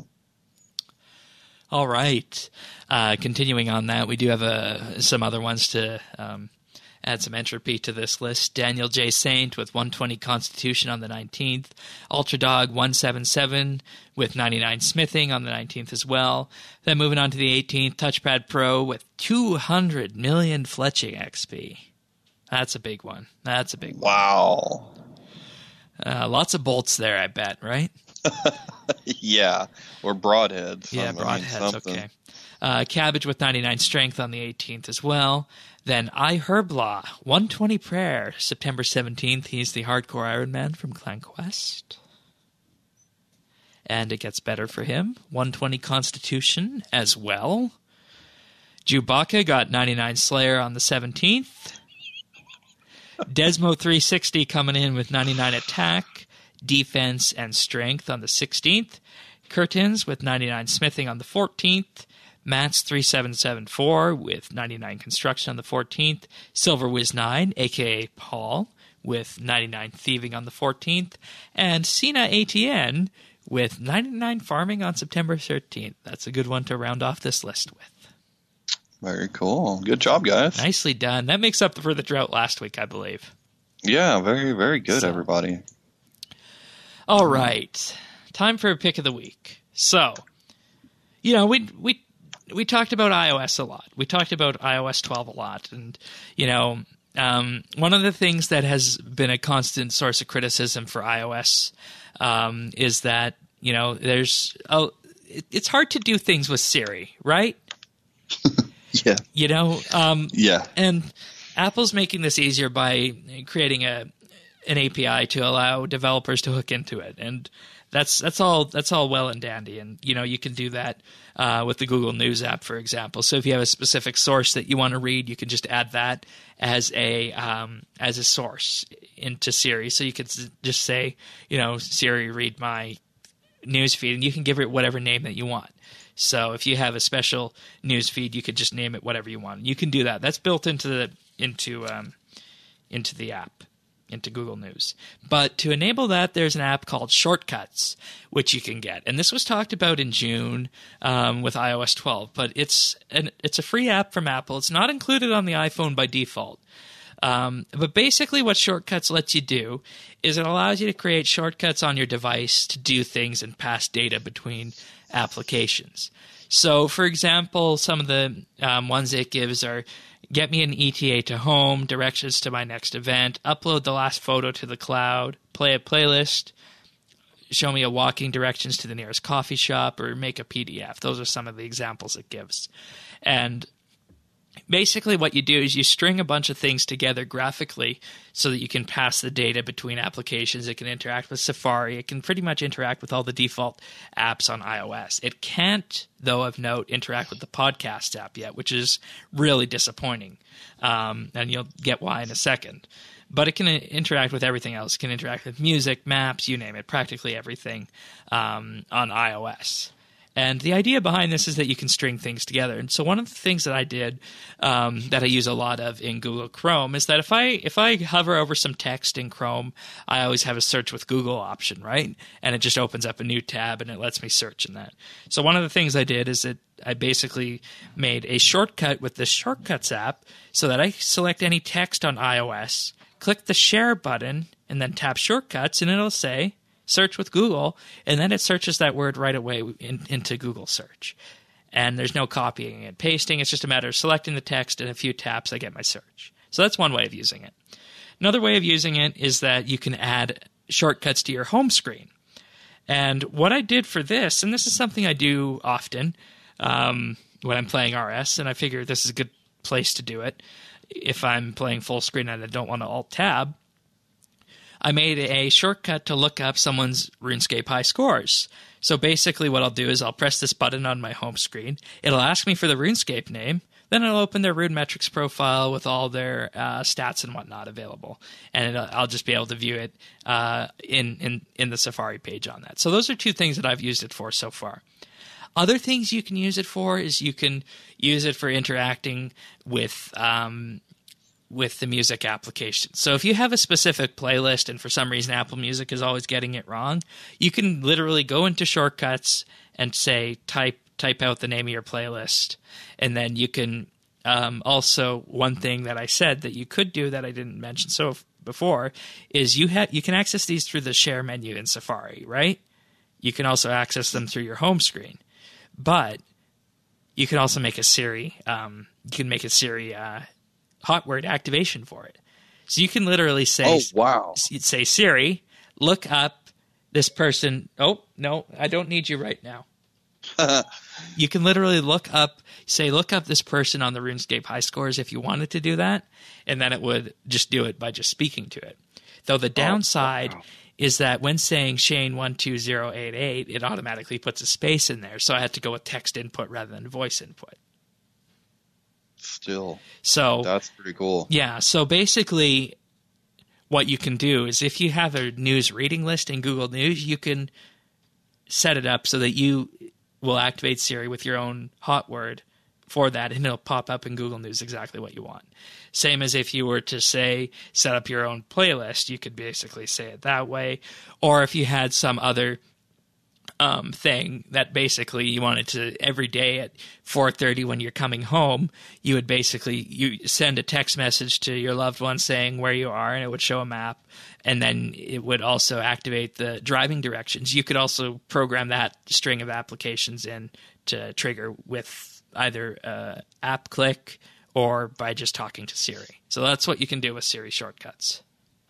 All right. Uh, continuing on that, we do have uh, some other ones to um, add some entropy to this list. Daniel J. Saint with one twenty Constitution on the nineteenth. Ultra Dog one seventy-seven with ninety-nine Smithing on the nineteenth as well. Then moving on to the eighteenth, Touchpad Pro with two hundred million Fletching X P. That's a big one. That's a big one. Wow. Uh, lots of bolts there, I bet, right? Yeah. Or broadheads. Yeah, I mean, broadheads, something. okay. Uh, Cabbage with ninety-nine Strength on the eighteenth as well. Then iHerblaw, one twenty Prayer, September seventeenth. He's the hardcore Iron Man from Clan Quest. And it gets better for him. one twenty Constitution as well. Chewbacca got ninety-nine Slayer on the seventeenth. Desmo three sixty coming in with ninety-nine Attack, Defense, and Strength on the sixteenth. Curtains with ninety-nine Smithing on the fourteenth. Mats three seven seven four with ninety-nine Construction on the fourteenth. Silver Wiz nine, a k a. Paul, with ninety-nine Thieving on the fourteenth. And Cena A T N with ninety-nine Farming on September thirteenth. That's a good one to round off this list with. Very cool. Good job, guys. Nicely done. That makes up for the drought last week, I believe. Yeah, very, very good, So- everybody. All right. Time for a pick of the week. So, you know, we we we talked about iOS a lot. We talked about iOS twelve a lot. And, you know, um, one of the things that has been a constant source of criticism for iOS um, is that, you know, there's a, it, it's hard to do things with Siri, right? Yeah. You know? Um, yeah. And Apple's making this easier by creating a an A P I to allow developers to hook into it, and that's that's all that's all well and dandy. And you know you can do that uh, with the Google News app, for example. So if you have a specific source that you want to read, you can just add that as a um, as a source into Siri. So you could just say, you know, Siri, read my news feed, and you can give it whatever name that you want. So if you have a special news feed, you could just name it whatever you want. You can do that. That's built into the into um, into the app, into Google News. But to enable that, there's an app called Shortcuts, which you can get. And this was talked about in June um, with i O S twelve. But it's an it's a free app from Apple. It's not included on the iPhone by default. Um, but basically what Shortcuts lets you do is it allows you to create shortcuts on your device to do things and pass data between applications. So, for example, some of the um, ones it gives are get me an E T A to home, directions to my next event, upload the last photo to the cloud, play a playlist, show me a walking directions to the nearest coffee shop, or make a P D F. Those are some of the examples it gives. And basically what you do is you string a bunch of things together graphically so that you can pass the data between applications. It can interact with Safari. It can pretty much interact with all the default apps on iOS. It can't, though of note, interact with the podcast app yet, which is really disappointing. Um, and you'll get why in a second. But it can interact with everything else. It can interact with music, maps, you name it, practically everything um, on iOS. And the idea behind this is that you can string things together. And so one of the things that I did um, that I use a lot of in Google Chrome is that if I if I hover over some text in Chrome, I always have a search with Google option, right? And it just opens up a new tab and it lets me search in that. So one of the things I did is that I basically made a shortcut with the Shortcuts app so that I select any text on iOS, click the share button, and then tap Shortcuts, and it'll say search with Google, and then it searches that word right away in, into Google search. And there's no copying and pasting. It's just a matter of selecting the text and a few taps, I get my search. So that's one way of using it. Another way of using it is that you can add shortcuts to your home screen. And what I did for this, and this is something I do often um, when I'm playing R S, and I figure this is a good place to do it if I'm playing full screen and I don't want to alt-tab, I made a shortcut to look up someone's RuneScape high scores. So basically what I'll do is I'll press this button on my home screen. It'll ask me for the RuneScape name. Then it'll open their RuneMetrics profile with all their uh, stats and whatnot available. And it'll, I'll just be able to view it uh, in, in, in the Safari page on that. So those are two things that I've used it for so far. Other things you can use it for is you can use it for interacting with um, with the music application. So if you have a specific playlist and for some reason Apple Music is always getting it wrong, you can literally go into Shortcuts and say type type out the name of your playlist. And then you can um, also, one thing that I said that you could do that I didn't mention so before is you have you can access these through the share menu in Safari, right? You can also access them through your home screen. But you can also make a Siri, um, you can make a Siri uh, hot word activation for it. So you can literally say, oh, wow. say, Siri, look up this person. Oh, no, I don't need you right now. You can literally look up, say, look up this person on the RuneScape high scores if you wanted to do that, and then it would just do it by just speaking to it. Though the downside oh, wow. is that when saying Shane one two zero eight eight, it automatically puts a space in there, so I had to go with text input rather than voice input. Still, so that's pretty cool. Yeah, so basically what you can do is if you have a news reading list in Google News, you can set it up so that you will activate Siri with your own hot word for that, and it'll pop up in Google News exactly what you want. Same as if you were to say, set up your own playlist, you could basically say it that way. Or if you had some other um, thing that basically you wanted to every day at four thirty when you're coming home, you would basically you send a text message to your loved one saying where you are, and it would show a map, and then it would also activate the driving directions. You could also program that string of applications in to trigger with either uh, app click or by just talking to Siri. So that's what you can do with Siri shortcuts.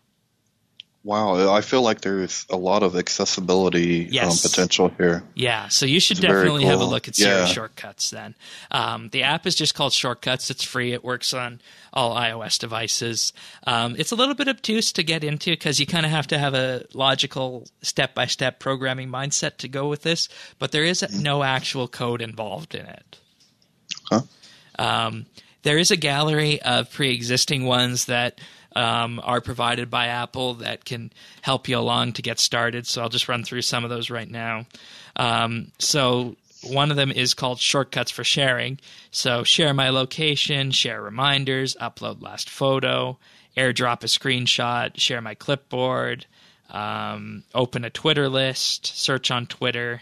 Wow, I feel like there's a lot of accessibility Yes. um, potential here. Yeah, so you should It's very definitely have a cool. look at Siri Yeah. Shortcuts then. Um, the app is just called Shortcuts. It's free. It works on all iOS devices. Um, it's a little bit obtuse to get into because you kind of have to have a logical step-by-step programming mindset to go with this, but there is no actual code involved in it. Huh? Um, there is a gallery of pre-existing ones that um, are provided by Apple that can help you along to get started. So I'll just run through some of those right now. Um, so one of them is called Shortcuts for Sharing. So share my location, share reminders, upload last photo, airdrop a screenshot, share my clipboard, um, open a Twitter list, search on Twitter,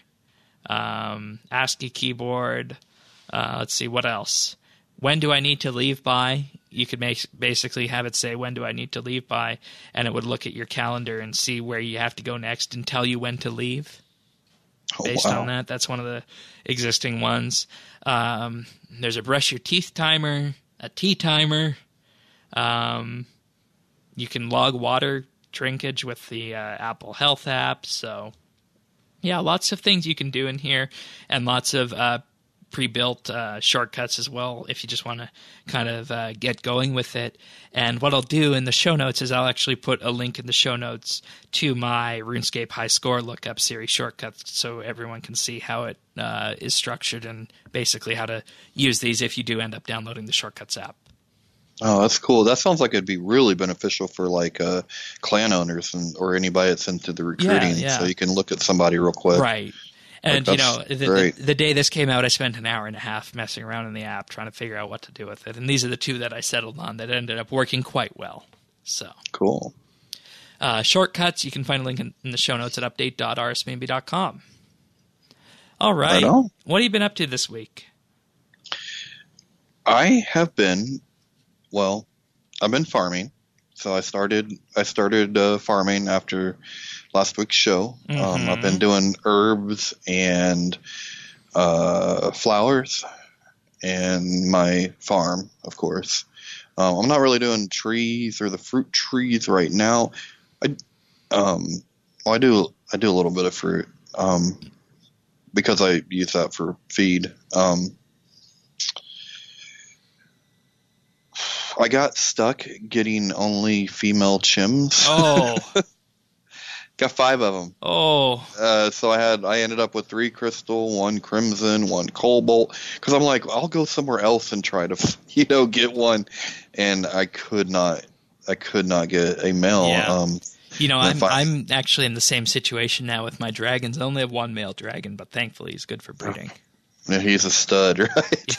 um, ASCII keyboard. Uh, let's see, what else? When do I need to leave by? You could make, basically have it say, when do I need to leave by? And it would look at your calendar and see where you have to go next and tell you when to leave. Oh, Based wow. on that, that's one of the existing ones. Um, there's a brush your teeth timer, a tea timer. Um, you can log water drinkage with the uh, Apple Health app. So, yeah, lots of things you can do in here, and lots of uh, pre-built uh, shortcuts as well if you just want to kind of uh, get going with it. And what I'll do in the show notes is I'll actually put a link in the show notes to my RuneScape High Score Lookup series shortcuts so everyone can see how it uh, is structured and basically how to use these if you do end up downloading the Shortcuts app. Oh, that's cool. That sounds like it'd be really beneficial for like uh, clan owners and or anybody that's into the recruiting, yeah. so you can look at somebody real quick. Right. And, Like, you know, that's the, the, great. the day this came out, I spent an hour and a half messing around in the app trying to figure out what to do with it. And these are the two that I settled on that ended up working quite well. So, Cool. uh, shortcuts, you can find a link in, in the show notes at update dot r s m b dot com. All right. Right on. What have you been up to this week? I have been, well, I've been farming. So I started, I started uh, farming after last week's show. Um, I've been doing herbs and uh, flowers and my farm, of course. Um, I'm not really doing trees or the fruit trees right now. I, um, well, I do, I do a little bit of fruit um, because I use that for feed. Um, I got stuck getting only female chims. Oh, Got five of them. oh, Uh, so I had, I ended up with three crystal, one crimson, one cobalt. Because I'm like, I'll go somewhere else and try to, you know, get one. And I could not, I could not get a male. Yeah. Um, you know, And I'm if I- I'm actually in the same situation now with my dragons. I only have one male dragon, but thankfully he's good for breeding. and he's a stud, right?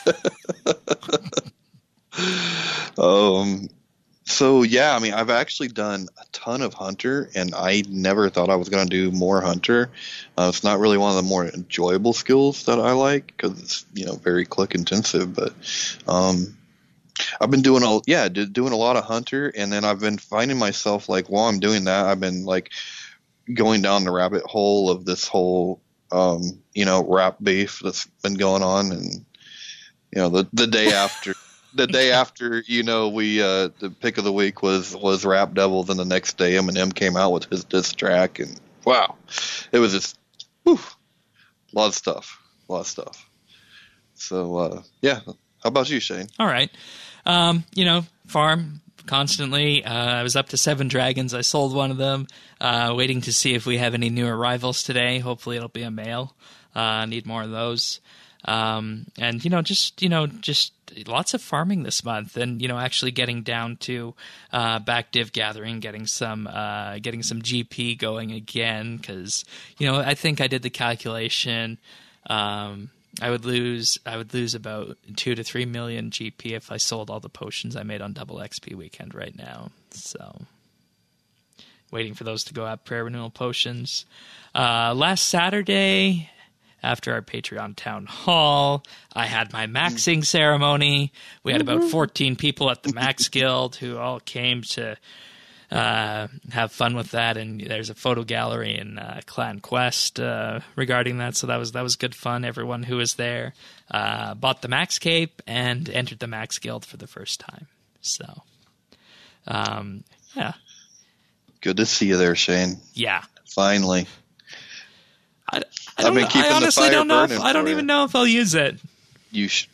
um. So yeah, I mean, I've actually done a ton of hunter, and I never thought I was going to do more hunter. Uh, it's not really one of the more enjoyable skills that I like because it's, you know, very click intensive. But um, I've been doing a yeah, d- doing a lot of hunter, and then I've been finding myself like while I'm doing that, I've been like going down the rabbit hole of this whole um, you know, rap beef that's been going on, and you know, the the day after. The day after, you know, we uh, the pick of the week was was Rap Devils, and the next day Eminem came out with his diss track, and wow, it was just whew, a lot of stuff, a lot of stuff. So uh, yeah, how about you, Shane? All right. Um, you know, farm constantly. Uh, I was up to seven dragons. I sold one of them. Uh, waiting to see if we have any new arrivals today. Hopefully it'll be a male. Uh, I need more of those. Um, and, you know, just, you know, just lots of farming this month and, you know, actually getting down to, uh, back div gathering, getting some, uh, getting some G P going again. Cause, you know, I think I did the calculation. Um, I would lose, I would lose about two to three million G P if I sold all the potions I made on Double X P weekend right now. So waiting for those to go out, prayer renewal potions. Uh, last Saturday, after our Patreon town hall, I had my maxing ceremony. We had about fourteen people at the Max Guild who all came to uh, have fun with that, and there's a photo gallery in uh, Clan Quest uh, regarding that, so that was that was good fun. Everyone who was there uh, bought the Max Cape and entered the Max Guild for the first time. So, um, yeah. Good to see you there, Shane. Yeah. Finally. I, I, don't, I've been keeping I honestly the fire don't know. If, burning I don't for even you. know if I'll use it. You should.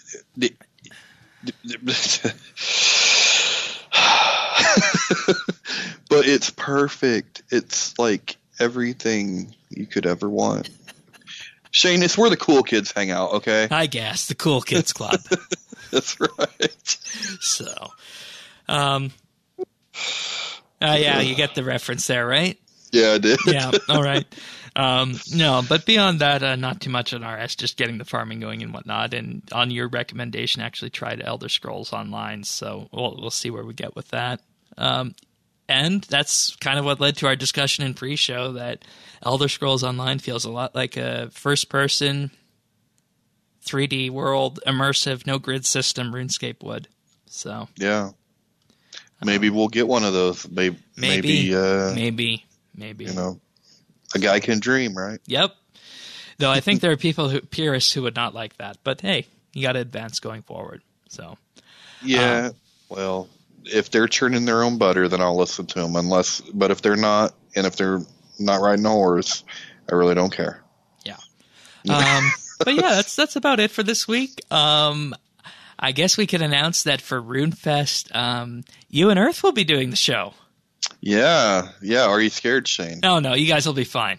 But it's perfect. It's like everything you could ever want. Shane, it's where the cool kids hang out, okay? I guess the Cool Kids Club. That's right. So, um, uh, yeah, you get the reference there, right? Yeah, I did. Yeah, all right. Um, no, but beyond that, uh, not too much on R S, just getting the farming going and whatnot. And on your recommendation, actually tried Elder Scrolls Online, so we'll we'll see where we get with that. Um, and that's kind of what led to our discussion in pre-show that Elder Scrolls Online feels a lot like a first-person three D world, immersive, no grid system RuneScape would. So Yeah. Maybe we'll get one of those. Maybe, maybe, maybe, uh, maybe, maybe. you know, a guy can dream, right? Yep. Though I think there are people who purists who would not like that. But hey, you got to advance going forward. So Yeah. Um, well, if they're churning their own butter, then I'll listen to them. Unless, but if they're not, and if they're not riding a horse, I really don't care. yeah. Um, but yeah, that's that's about it for this week. Um, I guess we could announce that for RuneFest, um, you and Earth will be doing the show. Yeah, yeah. Are you scared, Shane? No, no, you guys will be fine.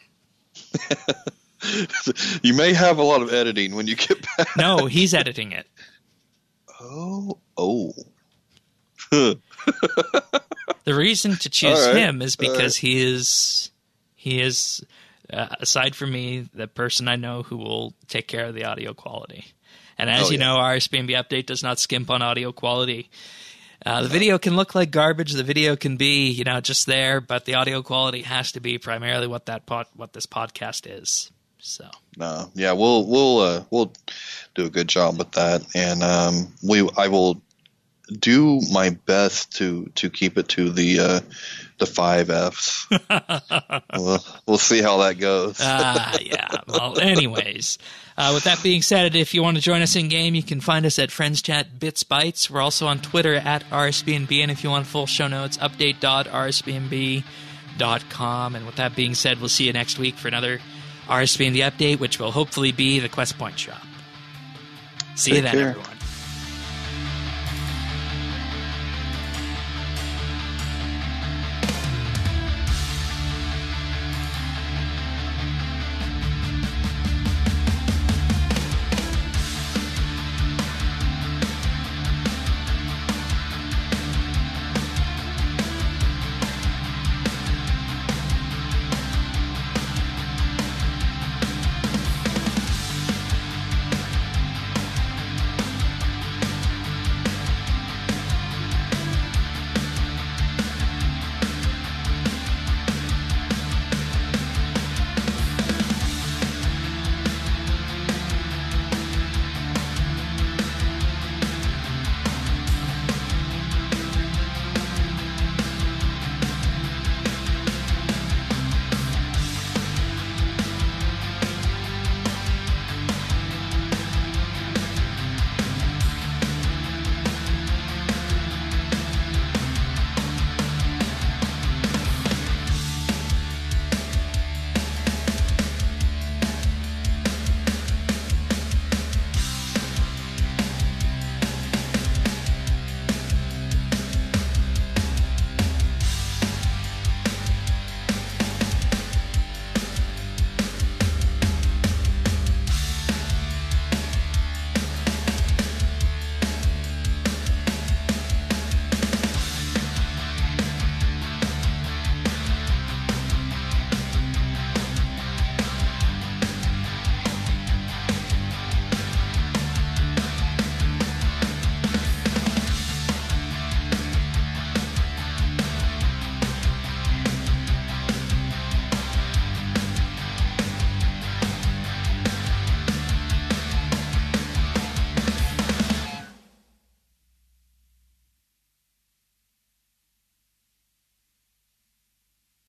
You may have a lot of editing when you get back. No, he's editing it. Oh, oh. The reason to choose All right, him is all because right. he is he is uh, aside from me the person I know who will take care of the audio quality. And as Oh, you yeah. know, R S B N B Update does not skimp on audio quality. Uh, the video can look like garbage. The video can be, you know, just there, but the audio quality has to be primarily what that pod, what this podcast is. So No, yeah, we'll we'll uh, we'll do a good job with that, and um, we I will do my best to to keep it to the uh, the five Fs. we'll, we'll see how that goes. Ah, yeah. Well, anyways, uh, with that being said, if you want to join us in game, you can find us at Friends Chat Bits Bytes. We're also on Twitter at R S B N B, and if you want full show notes, update dot r s b n b dot com. And with that being said, we'll see you next week for another R S B N B update, which will hopefully be the Quest Point shop. See you Take then, care. everyone.